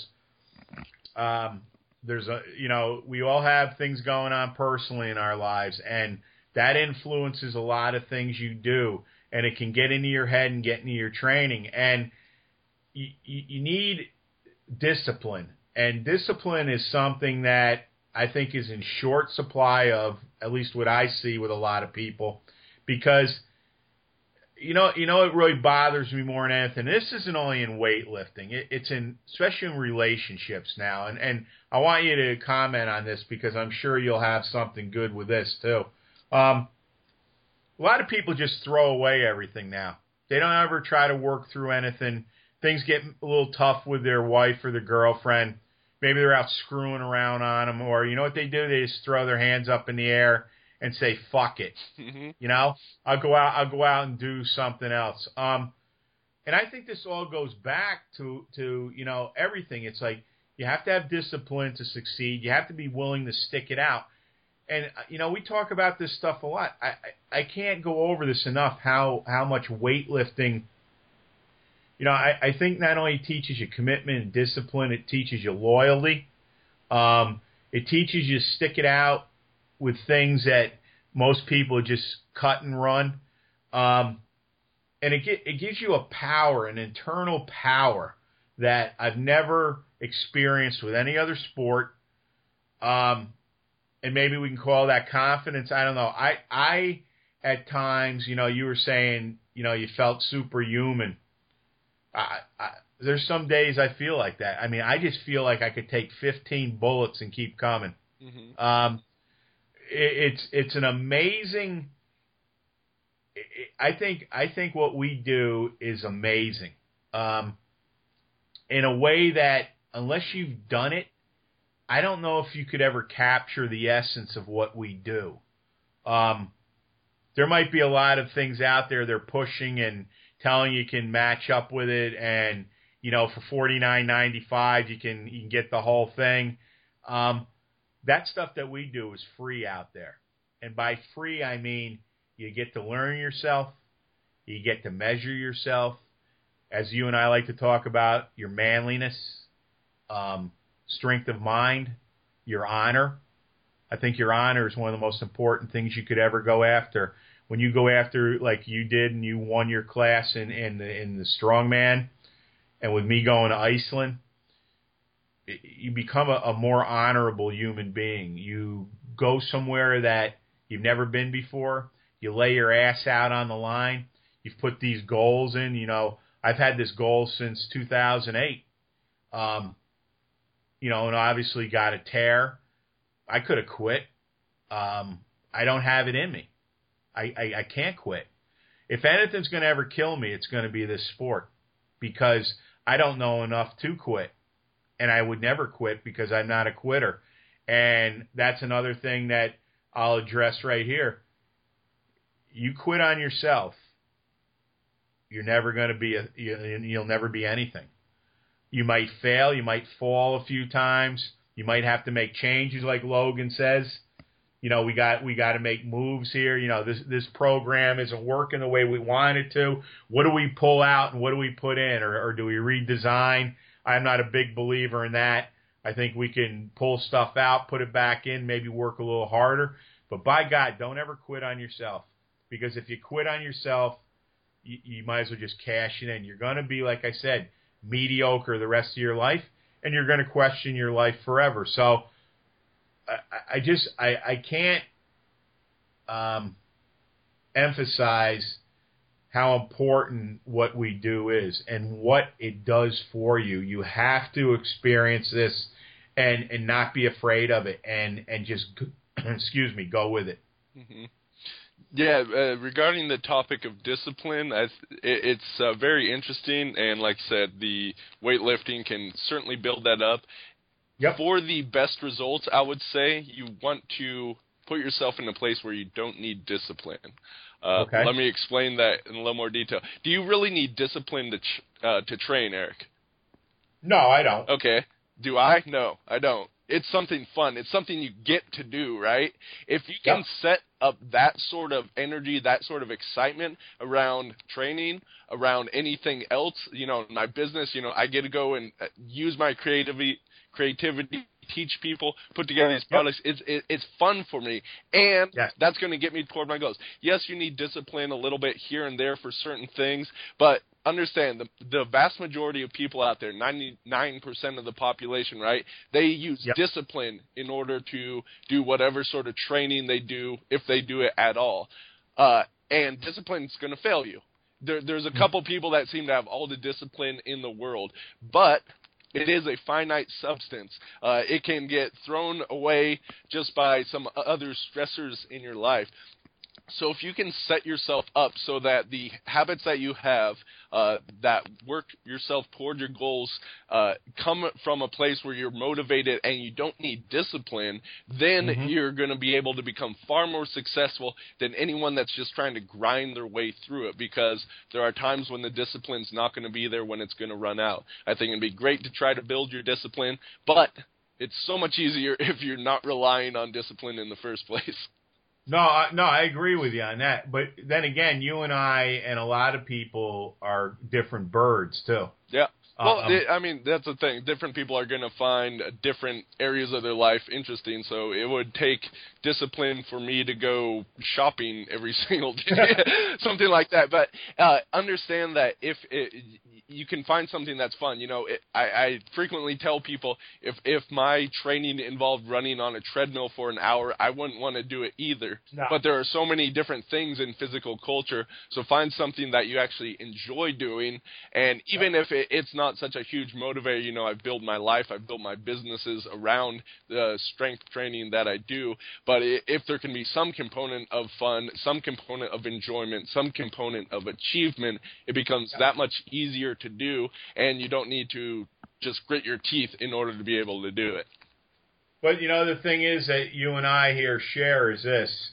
we all have things going on personally in our lives, and that influences a lot of things you do, and it can get into your head and get into your training. And you need discipline, and discipline is something that I think is in short supply of, at least what I see with a lot of people, because you know it really bothers me more than anything. This isn't only in weightlifting; it's in, especially in relationships now. And I want you to comment on this because I'm sure you'll have something good with this too. A lot of people just throw away everything now. They don't ever try to work through anything. Things get a little tough with their wife or their girlfriend. Maybe they're out screwing around on them, or you know what they do? They just throw their hands up in the air and say, fuck it. Mm-hmm. You know, I'll go out and do something else. And I think this all goes back to, you know, everything. It's like you have to have discipline to succeed. You have to be willing to stick it out. And, you know, we talk about this stuff a lot. I can't go over this enough, how much weightlifting, you know, I think not only teaches you commitment and discipline, it teaches you loyalty. It teaches you to stick it out with things that most people just cut and run. And it gives you a power, an internal power that I've never experienced with any other sport. And maybe we can call that confidence. I don't know. I at times, you know, you were saying, you know, you felt superhuman. There's some days I feel like that. I mean, I just feel like I could take 15 bullets and keep coming. Mm-hmm. It's an amazing. I think what we do is amazing, in a way that unless you've done it, I don't know if you could ever capture the essence of what we do. There might be a lot of things out there they're pushing and telling you can match up with it, and you know, for $49.95 you can get the whole thing. That stuff that we do is free out there, and by free I mean you get to learn yourself, you get to measure yourself, as you and I like to talk about, your manliness, strength of mind, your honor. I think your honor is one of the most important things you could ever go after. When you go after, like you did, and you won your class in the strongman, and with me going to Iceland, you become a more honorable human being. You go somewhere that you've never been before. You lay your ass out on the line. You've put these goals in. You know, I've had this goal since 2008. You know, and obviously got a tear. I could have quit. I don't have it in me. I can't quit. If anything's going to ever kill me, it's going to be this sport, because I don't know enough to quit. And I would never quit because I'm not a quitter. And that's another thing that I'll address right here. You quit on yourself, you're never going to be you'll never be anything. You might fail, you might fall a few times, you might have to make changes like Logan says. You know, we got to make moves here. You know, this program isn't working the way we want it to. What do we pull out and what do we put in, or do we redesign? I'm not a big believer in that. I think we can pull stuff out, put it back in, maybe work a little harder. But by God, don't ever quit on yourself, because if you quit on yourself, you might as well just cash it in. You're going to be, like I said, mediocre the rest of your life, and you're going to question your life forever. So I can't emphasize how important what we do is and what it does for you. You have to experience this and not be afraid of it, and just go with it. Mm-hmm. Yeah, regarding the topic of discipline, it's very interesting, and like I said, the weightlifting can certainly build that up. Yep. For the best results, I would say you want to put yourself in a place where you don't need discipline. Okay. Let me explain that in a little more detail. Do you really need discipline to train, Eric? No, I don't. Okay. Do I? No, I don't. It's something fun. It's something you get to do, right? If you can set up that sort of energy, that sort of excitement around training, around anything else, you know, my business, you know, I get to go and use my creativity teach people, put together these products. It's fun for me, and that's going to get me toward my goals. Yes, you need discipline a little bit here and there for certain things, but understand the vast majority of people out there, 99% of the population, right, they use discipline in order to do whatever sort of training they do, if they do it at all. And discipline is going to fail you. There's a couple people that seem to have all the discipline in the world, but it is a finite substance. It can get thrown away just by some other stressors in your life. So if you can set yourself up so that the habits that you have that work yourself toward your goals come from a place where you're motivated and you don't need discipline, then you're going to be able to become far more successful than anyone that's just trying to grind their way through it, because there are times when the discipline's not going to be there, when it's going to run out. I think it'd be great to try to build your discipline, but it's so much easier if you're not relying on discipline in the first place. No, I agree with you on that. But then again, you and I and a lot of people are different birds, too. Yeah. Well, I mean, that's the thing. Different people are going to find different areas of their life interesting, so it would take discipline for me to go shopping every single day, something like that. But understand that if you can find something that's fun. You know, I frequently tell people if my training involved running on a treadmill for an hour, I wouldn't want to do it either. No. But there are so many different things in physical culture, so find something that you actually enjoy doing, and even if it's not such a huge motivator, you know, I've built my life, I've built my businesses around the strength training that I do, but if there can be some component of fun, some component of enjoyment, some component of achievement, it becomes that much easier to do, and you don't need to just grit your teeth in order to be able to do it. But, you know, the thing is that you and I here share is this.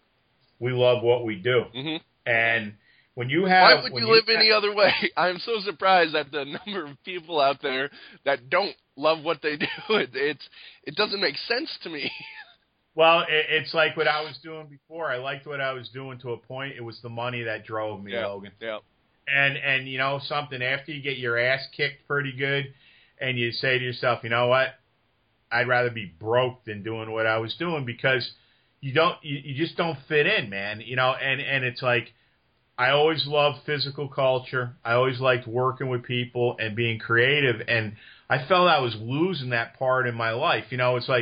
We love what we do. And when you have... Why would you live any other way? I'm so surprised at the number of people out there that don't love what they do. It doesn't make sense to me. Well, it's like what I was doing before. I liked what I was doing to a point. It was the money that drove me, Logan. Yeah. And you know something, after you get your ass kicked pretty good and you say to yourself, you know what, I'd rather be broke than doing what I was doing, because you just don't fit in, man. You know, and it's like, I always loved physical culture. I always liked working with people and being creative, and I felt I was losing that part in my life. You know, it's like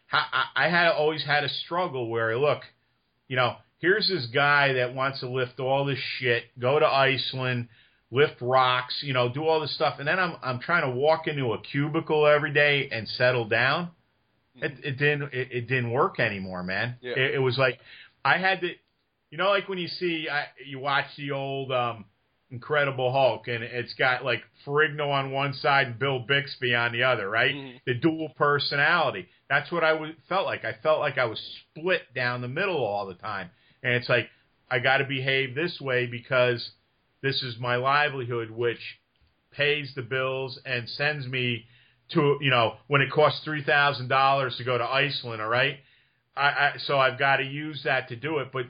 I always had a struggle where, look, you know, here's this guy that wants to lift all this shit, go to Iceland, lift rocks, you know, do all this stuff, and then I'm trying to walk into a cubicle every day and settle down. It didn't work anymore, man. Yeah. It was like I had to, you know, like when you watch the old Incredible Hulk, and it's got like Ferrigno on one side and Bill Bixby on the other, right? The dual personality. That's what I felt like. I felt like I was split down the middle all the time. And it's like, I got to behave this way because this is my livelihood, which pays the bills and sends me to, you know, when it costs $3,000 to go to Iceland, all right? So I've got to use that to do it. But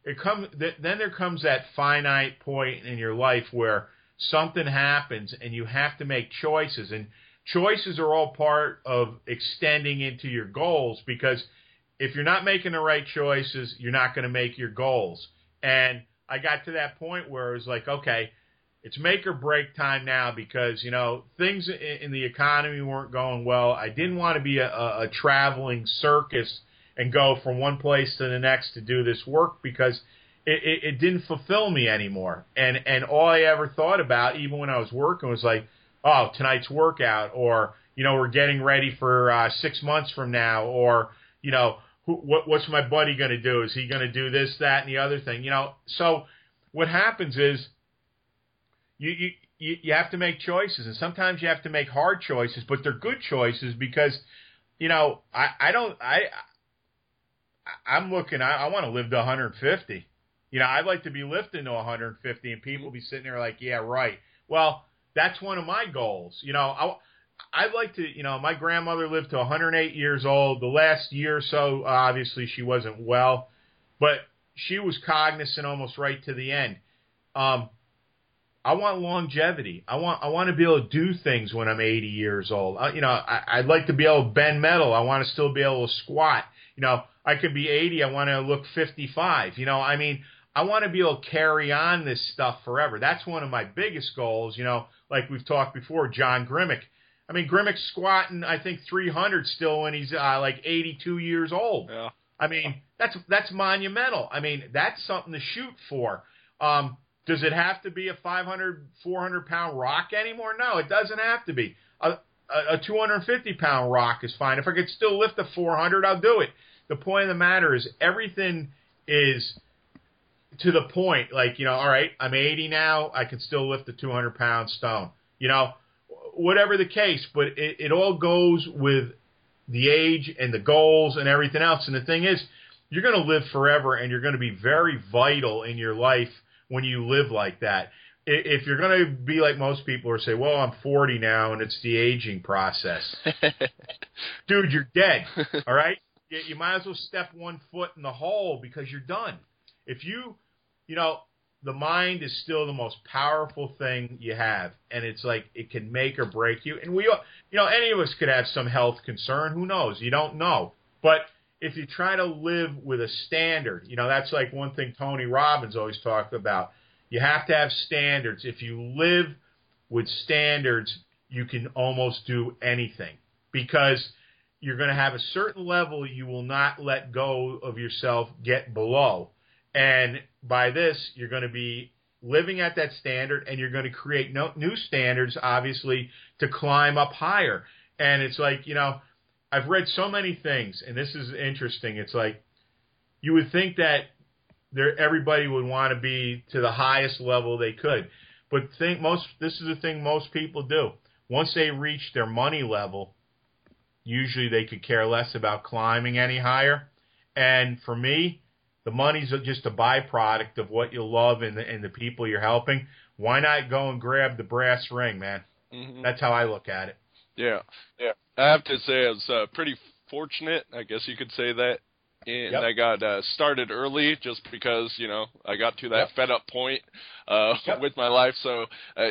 then there comes that finite point in your life where something happens and you have to make choices. And choices are all part of extending into your goals, because if you're not making the right choices, you're not going to make your goals. And I got to that point where it was like, okay, it's make or break time now, because, you know, things in the economy weren't going well. I didn't want to be a traveling circus and go from one place to the next to do this work, because it didn't fulfill me anymore. And all I ever thought about, even when I was working, was like, oh, tonight's workout, or, you know, we're getting ready for 6 months from now, or, you know, what's my buddy going to do? Is he going to do this, that, and the other thing? You know, so what happens is you have to make choices, and sometimes you have to make hard choices, but they're good choices, because, you know, I'm looking, I want to live to 150. You know, I'd like to be lifting to 150, and people be sitting there like, yeah, right. Well, that's one of my goals. You know, I'd like to, you know, my grandmother lived to 108 years old. The last year or so, obviously, she wasn't well, but she was cognizant almost right to the end. I want longevity. I want to be able to do things when I'm 80 years old. I'd like to be able to bend metal. I want to still be able to squat. I could be 80. I want to look 55. I want to be able to carry on this stuff forever. That's one of my biggest goals. Like we've talked before, John Grimmick. Grimmick's squatting, I think, 300 still when he's like 82 years old. Yeah. That's monumental. That's something to shoot for. Does it have to be a 500, 400-pound rock anymore? No, it doesn't have to be. A 250-pound rock is fine. If I could still lift a 400, I'll do it. The point of the matter is everything is to the point. Like, all right, I'm 80 now. I can still lift a 200-pound stone. Whatever the case. But it all goes with the age and the goals and everything else. And the thing is, you're going to live forever, and you're going to be very vital in your life when you live like that. If you're going to be like most people who say, well, I'm 40 now and it's the aging process. Dude, you're dead, all right? You might as well step one foot in the hole because you're done. If the mind is still the most powerful thing you have, and it's like it can make or break you. And we, any of us could have some health concern. Who knows? You don't know. But if you try to live with a standard, that's like one thing Tony Robbins always talked about. You have to have standards. If you live with standards, you can almost do anything because you're going to have a certain level you will not let go of yourself get below. And by this, you're going to be living at that standard, and you're going to create new standards, obviously, to climb up higher. And it's like, I've read so many things, and this is interesting. It's like you would think that everybody would want to be to the highest level they could. But this is the thing most people do. Once they reach their money level, usually they could care less about climbing any higher. And for me, the money's just a byproduct of what you love and the people you're helping. Why not go and grab the brass ring, man? Mm-hmm. That's how I look at it. Yeah. I have to say I was pretty fortunate, I guess you could say that. And yep. I got started early just because, I got to that yep. fed up point yep. with my life. So,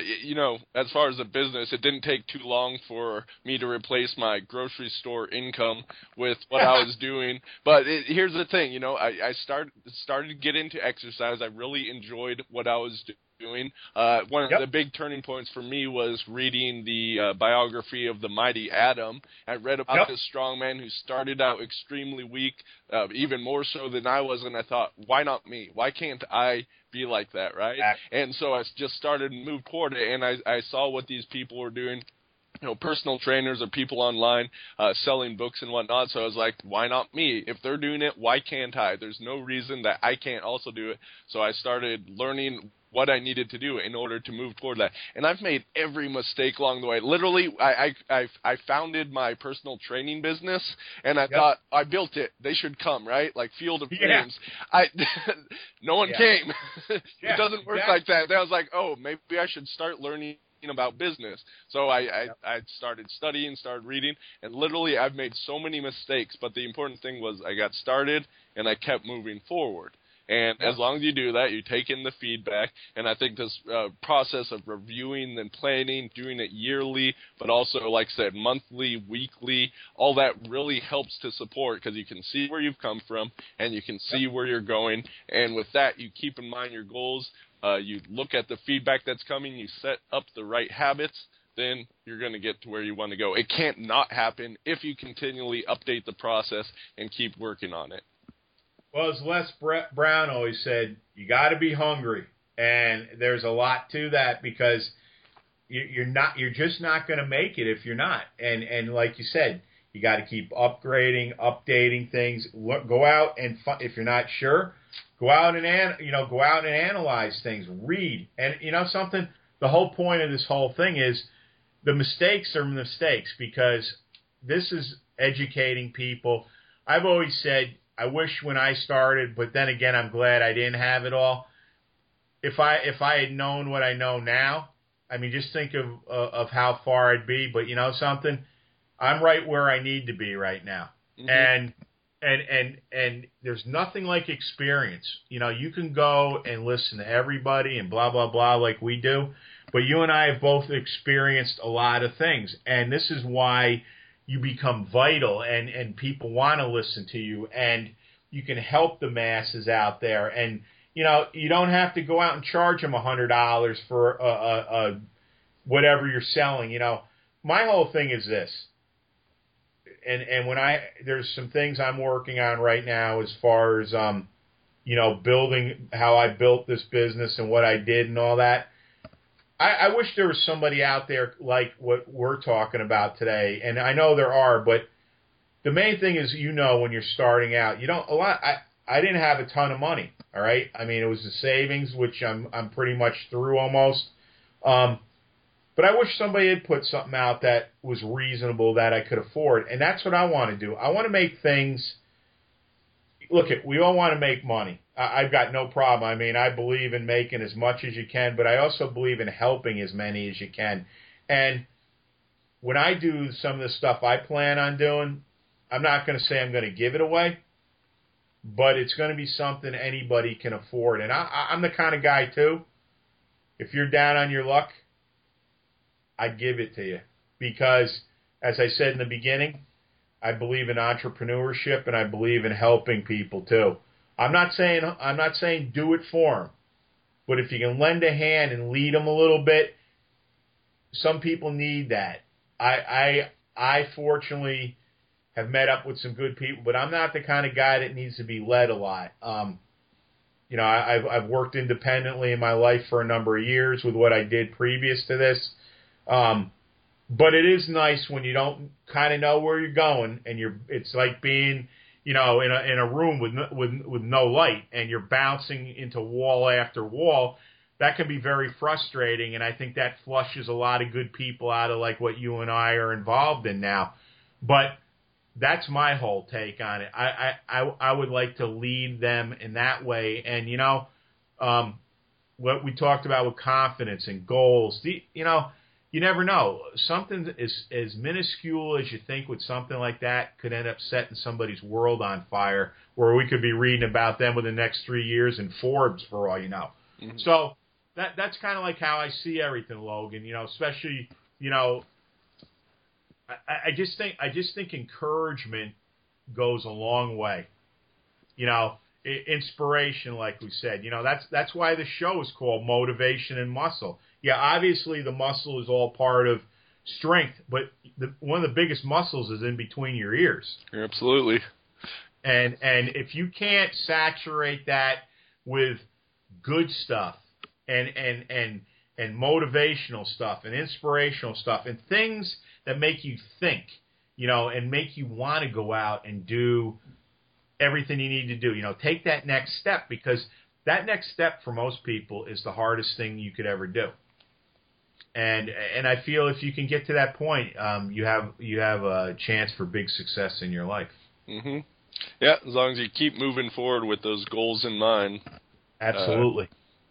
as far as the business, it didn't take too long for me to replace my grocery store income with what I was doing. But here's the thing, I started to get into exercise. I really enjoyed what I was doing. One of yep. the big turning points for me was reading the biography of the mighty Adam. I read about yep. this strongman who started out extremely weak, even more so than I was, and I thought, why not me? Why can't I be like that, right? And so I just started to move toward it, and I saw what these people were doing. Personal trainers or people online selling books and whatnot. So I was like, why not me? If they're doing it, why can't I? There's no reason that I can't also do it. So I started learning what I needed to do in order to move toward that. And I've made every mistake along the way. Literally, I founded my personal training business, and I yep. thought, I built it. They should come, right? Like Field of Dreams. No one came. It doesn't work like that. Then I was like, oh, maybe I should start learning about business. So I started studying, started reading, and literally I've made so many mistakes, but the important thing was I got started and I kept moving forward. And as long as you do that, you take in the feedback, and I think this process of reviewing and planning, doing it yearly, but also, like I said, monthly, weekly, all that really helps to support because you can see where you've come from and you can see where you're going. And with that, you keep in mind your goals. You look at the feedback that's coming, you set up the right habits, then you're going to get to where you want to go. It can't not happen if you continually update the process and keep working on it. Well, as Les Brown always said, you got to be hungry, and there's a lot to that because you're just not going to make it if you're not. And like you said, you got to keep upgrading, updating things. Go out and if you're not sure, go out and analyze things, read, and something. The whole point of this whole thing is the mistakes are mistakes because this is educating people. I've always said, I wish when I started, but then again, I'm glad I didn't have it all. If I had known what I know now, just think of how far I'd be. But something, I'm right where I need to be right now, mm-hmm. And there's nothing like experience. You know, you can go and listen to everybody and blah, blah, blah like we do, but you and I have both experienced a lot of things, and this is why you become vital, and people want to listen to you, and you can help the masses out there. And, you know, you don't have to go out and charge them $100 for whatever you're selling. You know, my whole thing is this. And when there's some things I'm working on right now as far as, you know, building how I built this business and what I did and all that. I wish there was somebody out there like what we're talking about today. And I know there are, but the main thing is, you know, when you're starting out, I didn't have a ton of money. All right. I mean, it was the savings, which I'm pretty much through almost. But I wish somebody had put something out that was reasonable that I could afford. And that's what I want to do. I want to make things – look, we all want to make money. I've got no problem. I mean, I believe in making as much as you can, but I also believe in helping as many as you can. And when I do some of the stuff I plan on doing, I'm not going to say I'm going to give it away, but it's going to be something anybody can afford. And I'm the kind of guy, too, if you're down on your luck – I'd give it to you because, as I said in the beginning, I believe in entrepreneurship and I believe in helping people too. I'm not saying do it for them, but if you can lend a hand and lead them a little bit, some people need that. I fortunately have met up with some good people, but I'm not the kind of guy that needs to be led a lot. You know, I've worked independently in my life for a number of years with what I did previous to this. But it is nice when you don't kind of know where you're going, and it's like being, you know, in a room with no light, and you're bouncing into wall after wall. That can be very frustrating, and I think that flushes a lot of good people out of like what you and I are involved in now. But that's my whole take on it. I would like to lead them in that way, and you know, what we talked about with confidence and goals. You know. You never know. Something as minuscule as you think with something like that could end up setting somebody's world on fire, where we could be reading about them within the next 3 years in Forbes, for all you know. Mm-hmm. So that's kind of like how I see everything, Logan. You know, especially, you know, I just think encouragement goes a long way. You know, inspiration, like we said. You know, that's why the show is called Motivation and Muscle. Yeah, obviously the muscle is all part of strength, but one of the biggest muscles is in between your ears. Absolutely. And if you can't saturate that with good stuff and motivational stuff and inspirational stuff and things that make you think, you know, and make you want to go out and do everything you need to do, you know, take that next step, because that next step for most people is the hardest thing you could ever do. And I feel if you can get to that point, you have a chance for big success in your life. Mm-hmm. Yeah, as long as you keep moving forward with those goals in mind. Absolutely.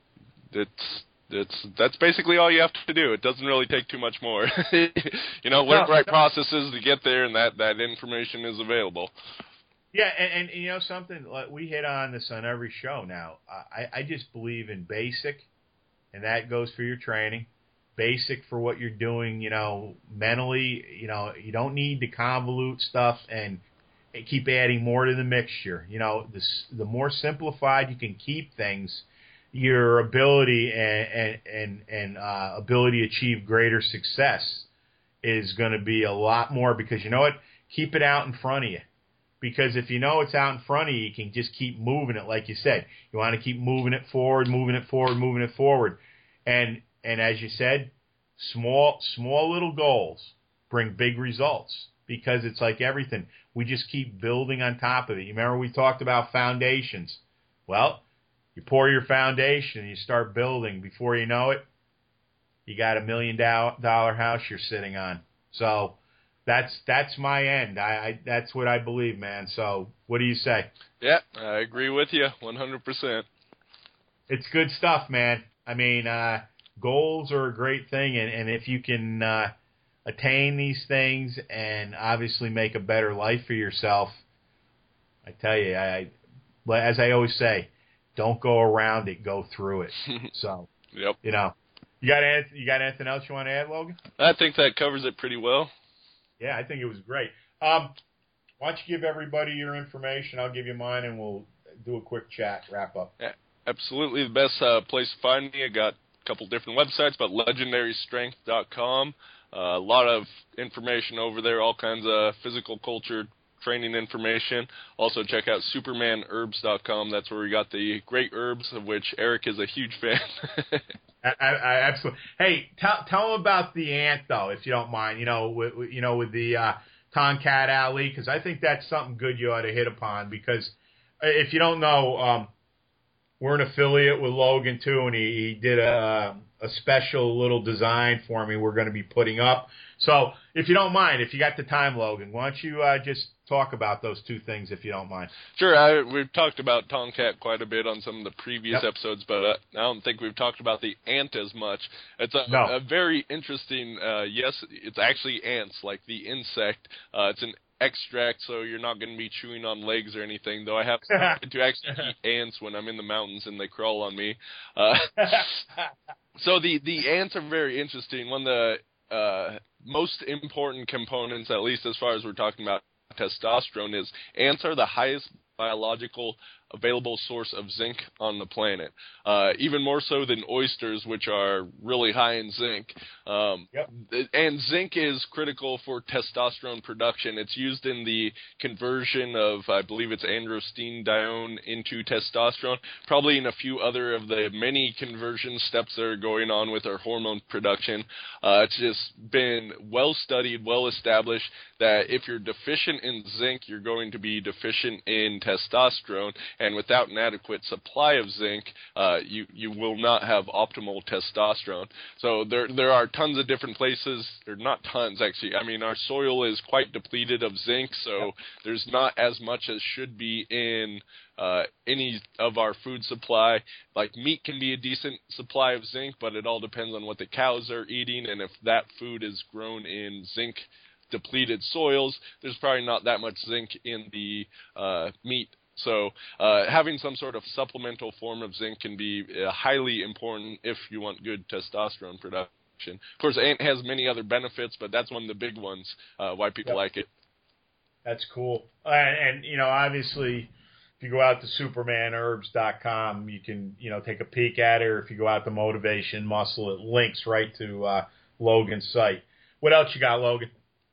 That's basically all you have to do. It doesn't really take too much more. You know, learn the right processes to get there, and that information is available. Yeah, and you know something, we hit on this on every show now. I just believe in basic, and that goes for your training. Basic for what you're doing, you know, mentally. You know, you don't need to convolute stuff and keep adding more to the mixture. You know, the more simplified you can keep things, your ability and ability to achieve greater success is going to be a lot more, because you know what? Keep it out in front of you. Because if you know it's out in front of you, you can just keep moving it, like you said. You want to keep moving it forward, moving it forward, moving it forward. And as you said, small little goals bring big results, because it's like everything. We just keep building on top of it. You remember we talked about foundations. Well, you pour your foundation and you start building. Before you know it, you got $1 million house you're sitting on. So that's my end. That's what I believe, man. So what do you say? Yeah, I agree with you 100%. It's good stuff, man. I mean, goals are a great thing, and if you can attain these things and obviously make a better life for yourself, I tell you, as I always say, don't go around it, go through it. So, Yep. you got anything else you want to add, Logan? I think that covers it pretty well. Yeah, I think it was great. Why don't you give everybody your information? I'll give you mine, and we'll do a quick chat, wrap up. Yeah, absolutely. The best place to find me, I got a couple different websites, but legendarystrength.com. A lot of information over there, all kinds of physical culture training information. Also check out supermanherbs.com. That's where we got the great herbs, of which Eric is a huge fan. I absolutely. Hey, tell them about the ant, though, if you don't mind. With the Tonkat Alley, because I think that's something good you ought to hit upon. Because if you don't know, we're an affiliate with Logan too, and he did a special little design for me. We're going to be putting up. So if you don't mind, if you got the time, Logan, why don't you just talk about those two things, if you don't mind? Sure. We've talked about Tonkat quite a bit on some of the previous episodes, but I don't think we've talked about the ant as much. It's a very interesting, yes, it's actually ants, like the insect. It's an extract, so you're not going to be chewing on legs or anything, though I have to actually eat ants when I'm in the mountains and they crawl on me. So the ants are very interesting. One of the most important components, at least as far as we're talking about testosterone, is ants are the highest biological available source of zinc on the planet, even more so than oysters, which are really high in zinc. And zinc is critical for testosterone production. It's used in the conversion of, I believe it's androstenedione into testosterone, probably in a few other of the many conversion steps that are going on with our hormone production. It's just been well studied, well established that if you're deficient in zinc, you're going to be deficient in testosterone. And without an adequate supply of zinc, you will not have optimal testosterone. So there are tons of different places, or not tons actually. I mean, our soil is quite depleted of zinc, so there's not as much as should be in any of our food supply. Like meat can be a decent supply of zinc, but it all depends on what the cows are eating, and if that food is grown in zinc depleted soils, there's probably not that much zinc in the meat. So having some sort of supplemental form of zinc can be highly important if you want good testosterone production. Of course, ant has many other benefits, but that's one of the big ones, why people like it. That's cool. And obviously, if you go out to supermanherbs.com, you can, take a peek at it, or if you go out to Motivation Muscle, it links right to Logan's site. What else you got, Logan?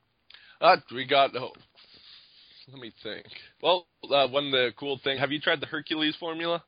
We got... let me think. Well, one of the cool things, have you tried the Hercules formula?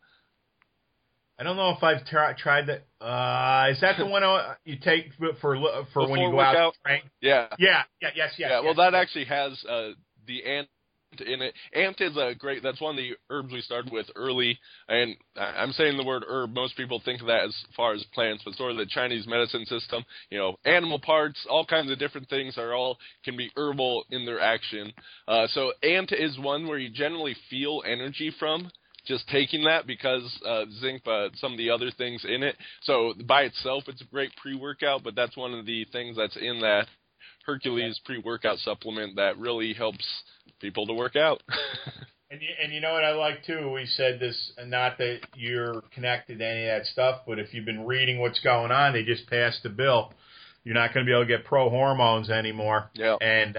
I don't know if I've tried that. Is that the one you take for when you go workout? Out to train? Yeah. Yes. Well, that actually has the ant in it. Ant is that's one of the herbs we started with early, and I'm saying the word herb, most people think of that as far as plants, but sort of the Chinese medicine system, animal parts, all kinds of different things can be herbal in their action. So ant is one where you generally feel energy from just taking that because zinc, but some of the other things in it. So by itself, it's a great pre-workout, but that's one of the things that's in that Hercules pre-workout supplement that really helps people to work out. And you know what I like too? We said this, not that you're connected to any of that stuff, but if you've been reading what's going on, they just passed a bill. You're not going to be able to get pro hormones anymore. Yeah. And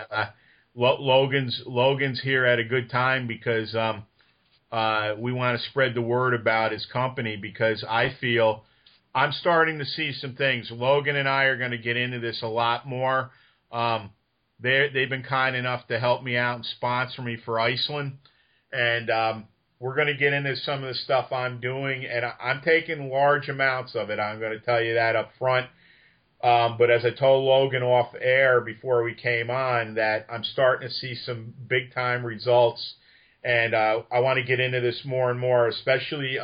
Logan's here at a good time because we want to spread the word about his company, because I feel I'm starting to see some things. Logan and I are going to get into this a lot more. They've been kind enough to help me out and sponsor me for Iceland. And we're going to get into some of the stuff I'm doing. And I'm taking large amounts of it. I'm going to tell you that up front. But as I told Logan off air before we came on, that I'm starting to see some big-time results. And I want to get into this more and more, especially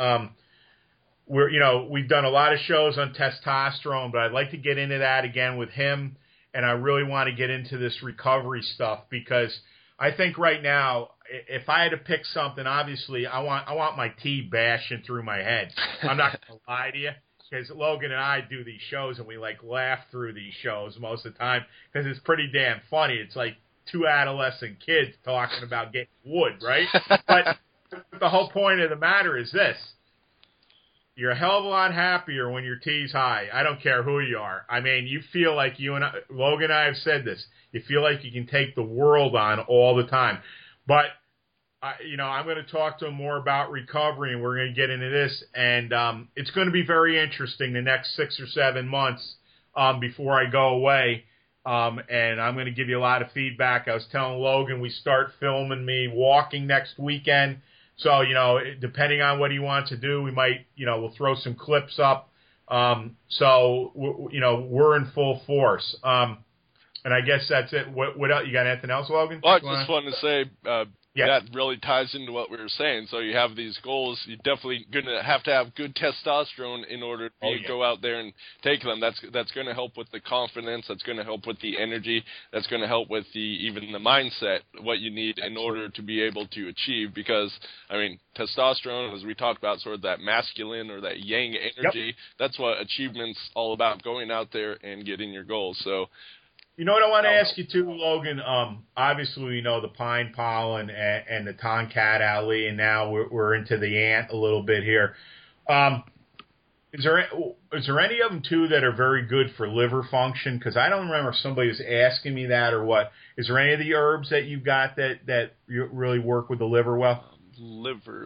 we've done a lot of shows on testosterone, but I'd like to get into that again with him. And I really want to get into this recovery stuff, because I think right now, if I had to pick something, obviously I want my tea bashing through my head. I'm not going to lie to you, because Logan and I do these shows and we laugh through these shows most of the time because it's pretty damn funny. It's like two adolescent kids talking about getting wood, right? But the whole point of the matter is this. You're a hell of a lot happier when your T's high. I don't care who you are. I mean, you feel like Logan and I have said this. You feel like you can take the world on all the time. But, I'm going to talk to him more about recovery, and we're going to get into this. And it's going to be very interesting the next 6 or 7 months before I go away. And I'm going to give you a lot of feedback. I was telling Logan we start filming me walking next weekend. So, depending on what he wants to do, we might, we'll throw some clips up. So, we're in full force. And I guess that's it. What else? You got anything else, Logan? Well, I just wanted to say that really ties into what we were saying. So you have these goals. You're definitely going to have good testosterone in order to go out there and take them. That's going to help with the confidence. That's going to help with the energy. That's going to help with even the mindset, what you need in order to be able to achieve. Because, testosterone, as we talked about, sort of that masculine or that yang energy, that's what achievement's all about, going out there and getting your goals. So, you know what I want to ask you too, Logan? Obviously, we know the pine pollen and the Tonkat alley, and now we're into the ant a little bit here. Is there any of them too that are very good for liver function? Because I don't remember if somebody was asking me that or what. Is there any of the herbs that you've got that you really work with the liver well? Liver.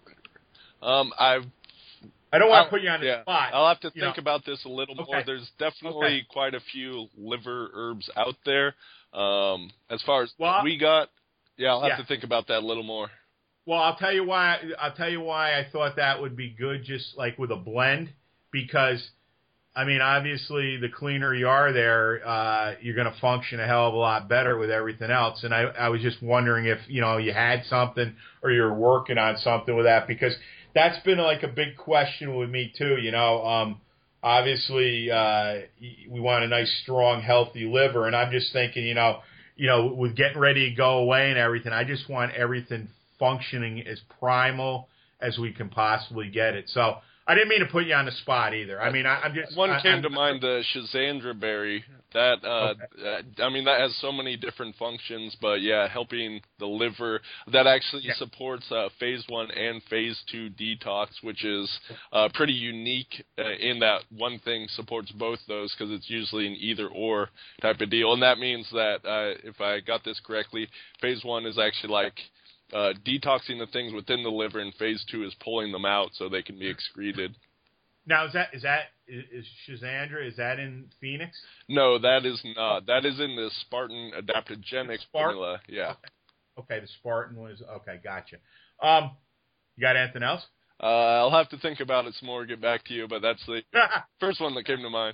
I don't want to put you on the spot. I'll have to think about this a little more. There's definitely quite a few liver herbs out there. As far as we got, I'll have to think about that a little more. Well, I'll tell you why I thought that would be good, just like with a blend, because obviously the cleaner you are there, you're going to function a hell of a lot better with everything else. And I was just wondering if, you had something or you're working on something with that, because that's been like a big question with me too. Obviously, we want a nice, strong, healthy liver, and I'm just thinking, with getting ready to go away and everything, I just want everything functioning as primal as we can possibly get it. So I didn't mean to put you on the spot either. I'm just came to mind, the Schisandra berry. That that has so many different functions, but helping the liver. That actually supports phase 1 and phase 2 detox, which is pretty unique in that one thing supports both those, because it's usually an either or type of deal. And that means that if I got this correctly, phase 1 is actually like detoxing the things within the liver, and phase 2 is pulling them out so they can be excreted. Now, is Schisandra, is that in Phoenix? No, that is not. That is in the Spartan adaptogenic formula. Yeah. Okay, the Spartan was okay. Gotcha. You got anything else? I'll have to think about it some more. Get back to you, but that's the first one that came to mind.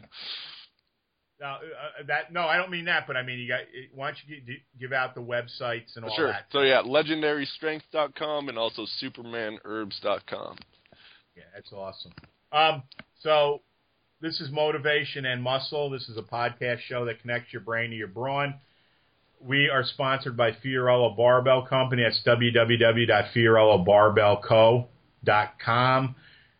No, I don't mean that, but you got. Why don't you give out the websites and all that? So legendarystrength.com and also supermanherbs.com. Yeah, that's awesome. So this is Motivation and Muscle. This is a podcast show that connects your brain to your brawn. We are sponsored by Fiorillo Barbell Company. That's www.fiorilloBarbellCo.com,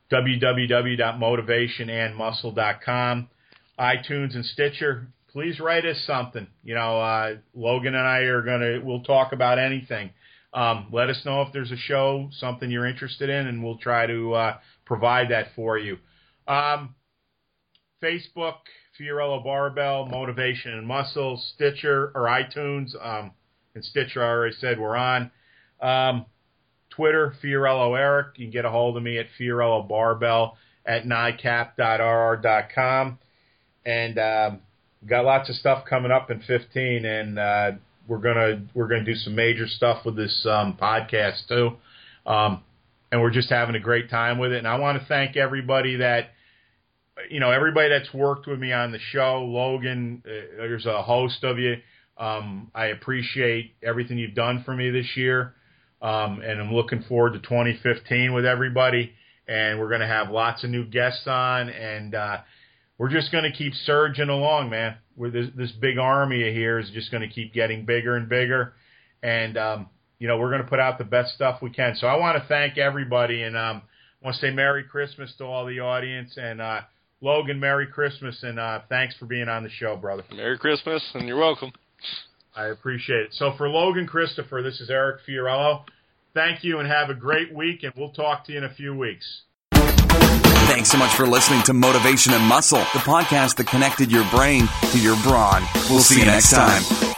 www.motivationandmuscle.com, iTunes and Stitcher. Please write us something. Logan and I we'll talk about anything. Let us know if there's a show, something you're interested in, and we'll try to provide that for you. Facebook, Fiorillo Barbell, Motivation and Muscle, Stitcher, or iTunes, and Stitcher, I already said we're on. Twitter, Fiorillo Eric. You can get a hold of me at Fiorillo Barbell at NICAP.rr.com. And got lots of stuff coming up in 2015, and we're gonna do some major stuff with this podcast too. And we're just having a great time with it. And I want to thank everybody that's worked with me on the show. Logan, there's a host of you. I appreciate everything you've done for me this year. And I'm looking forward to 2015 with everybody. And we're going to have lots of new guests on. And we're just going to keep surging along, man. This big army here is just going to keep getting bigger and bigger. And, we're going to put out the best stuff we can. So I want to thank everybody, and I want to say Merry Christmas to all the audience. And Logan, Merry Christmas, and thanks for being on the show, brother. Merry Christmas, and you're welcome. I appreciate it. So for Logan Christopher, this is Eric Fiorillo. Thank you and have a great week, and we'll talk to you in a few weeks. Thanks so much for listening to Motivation and Muscle, the podcast that connected your brain to your brawn. We'll see you next time.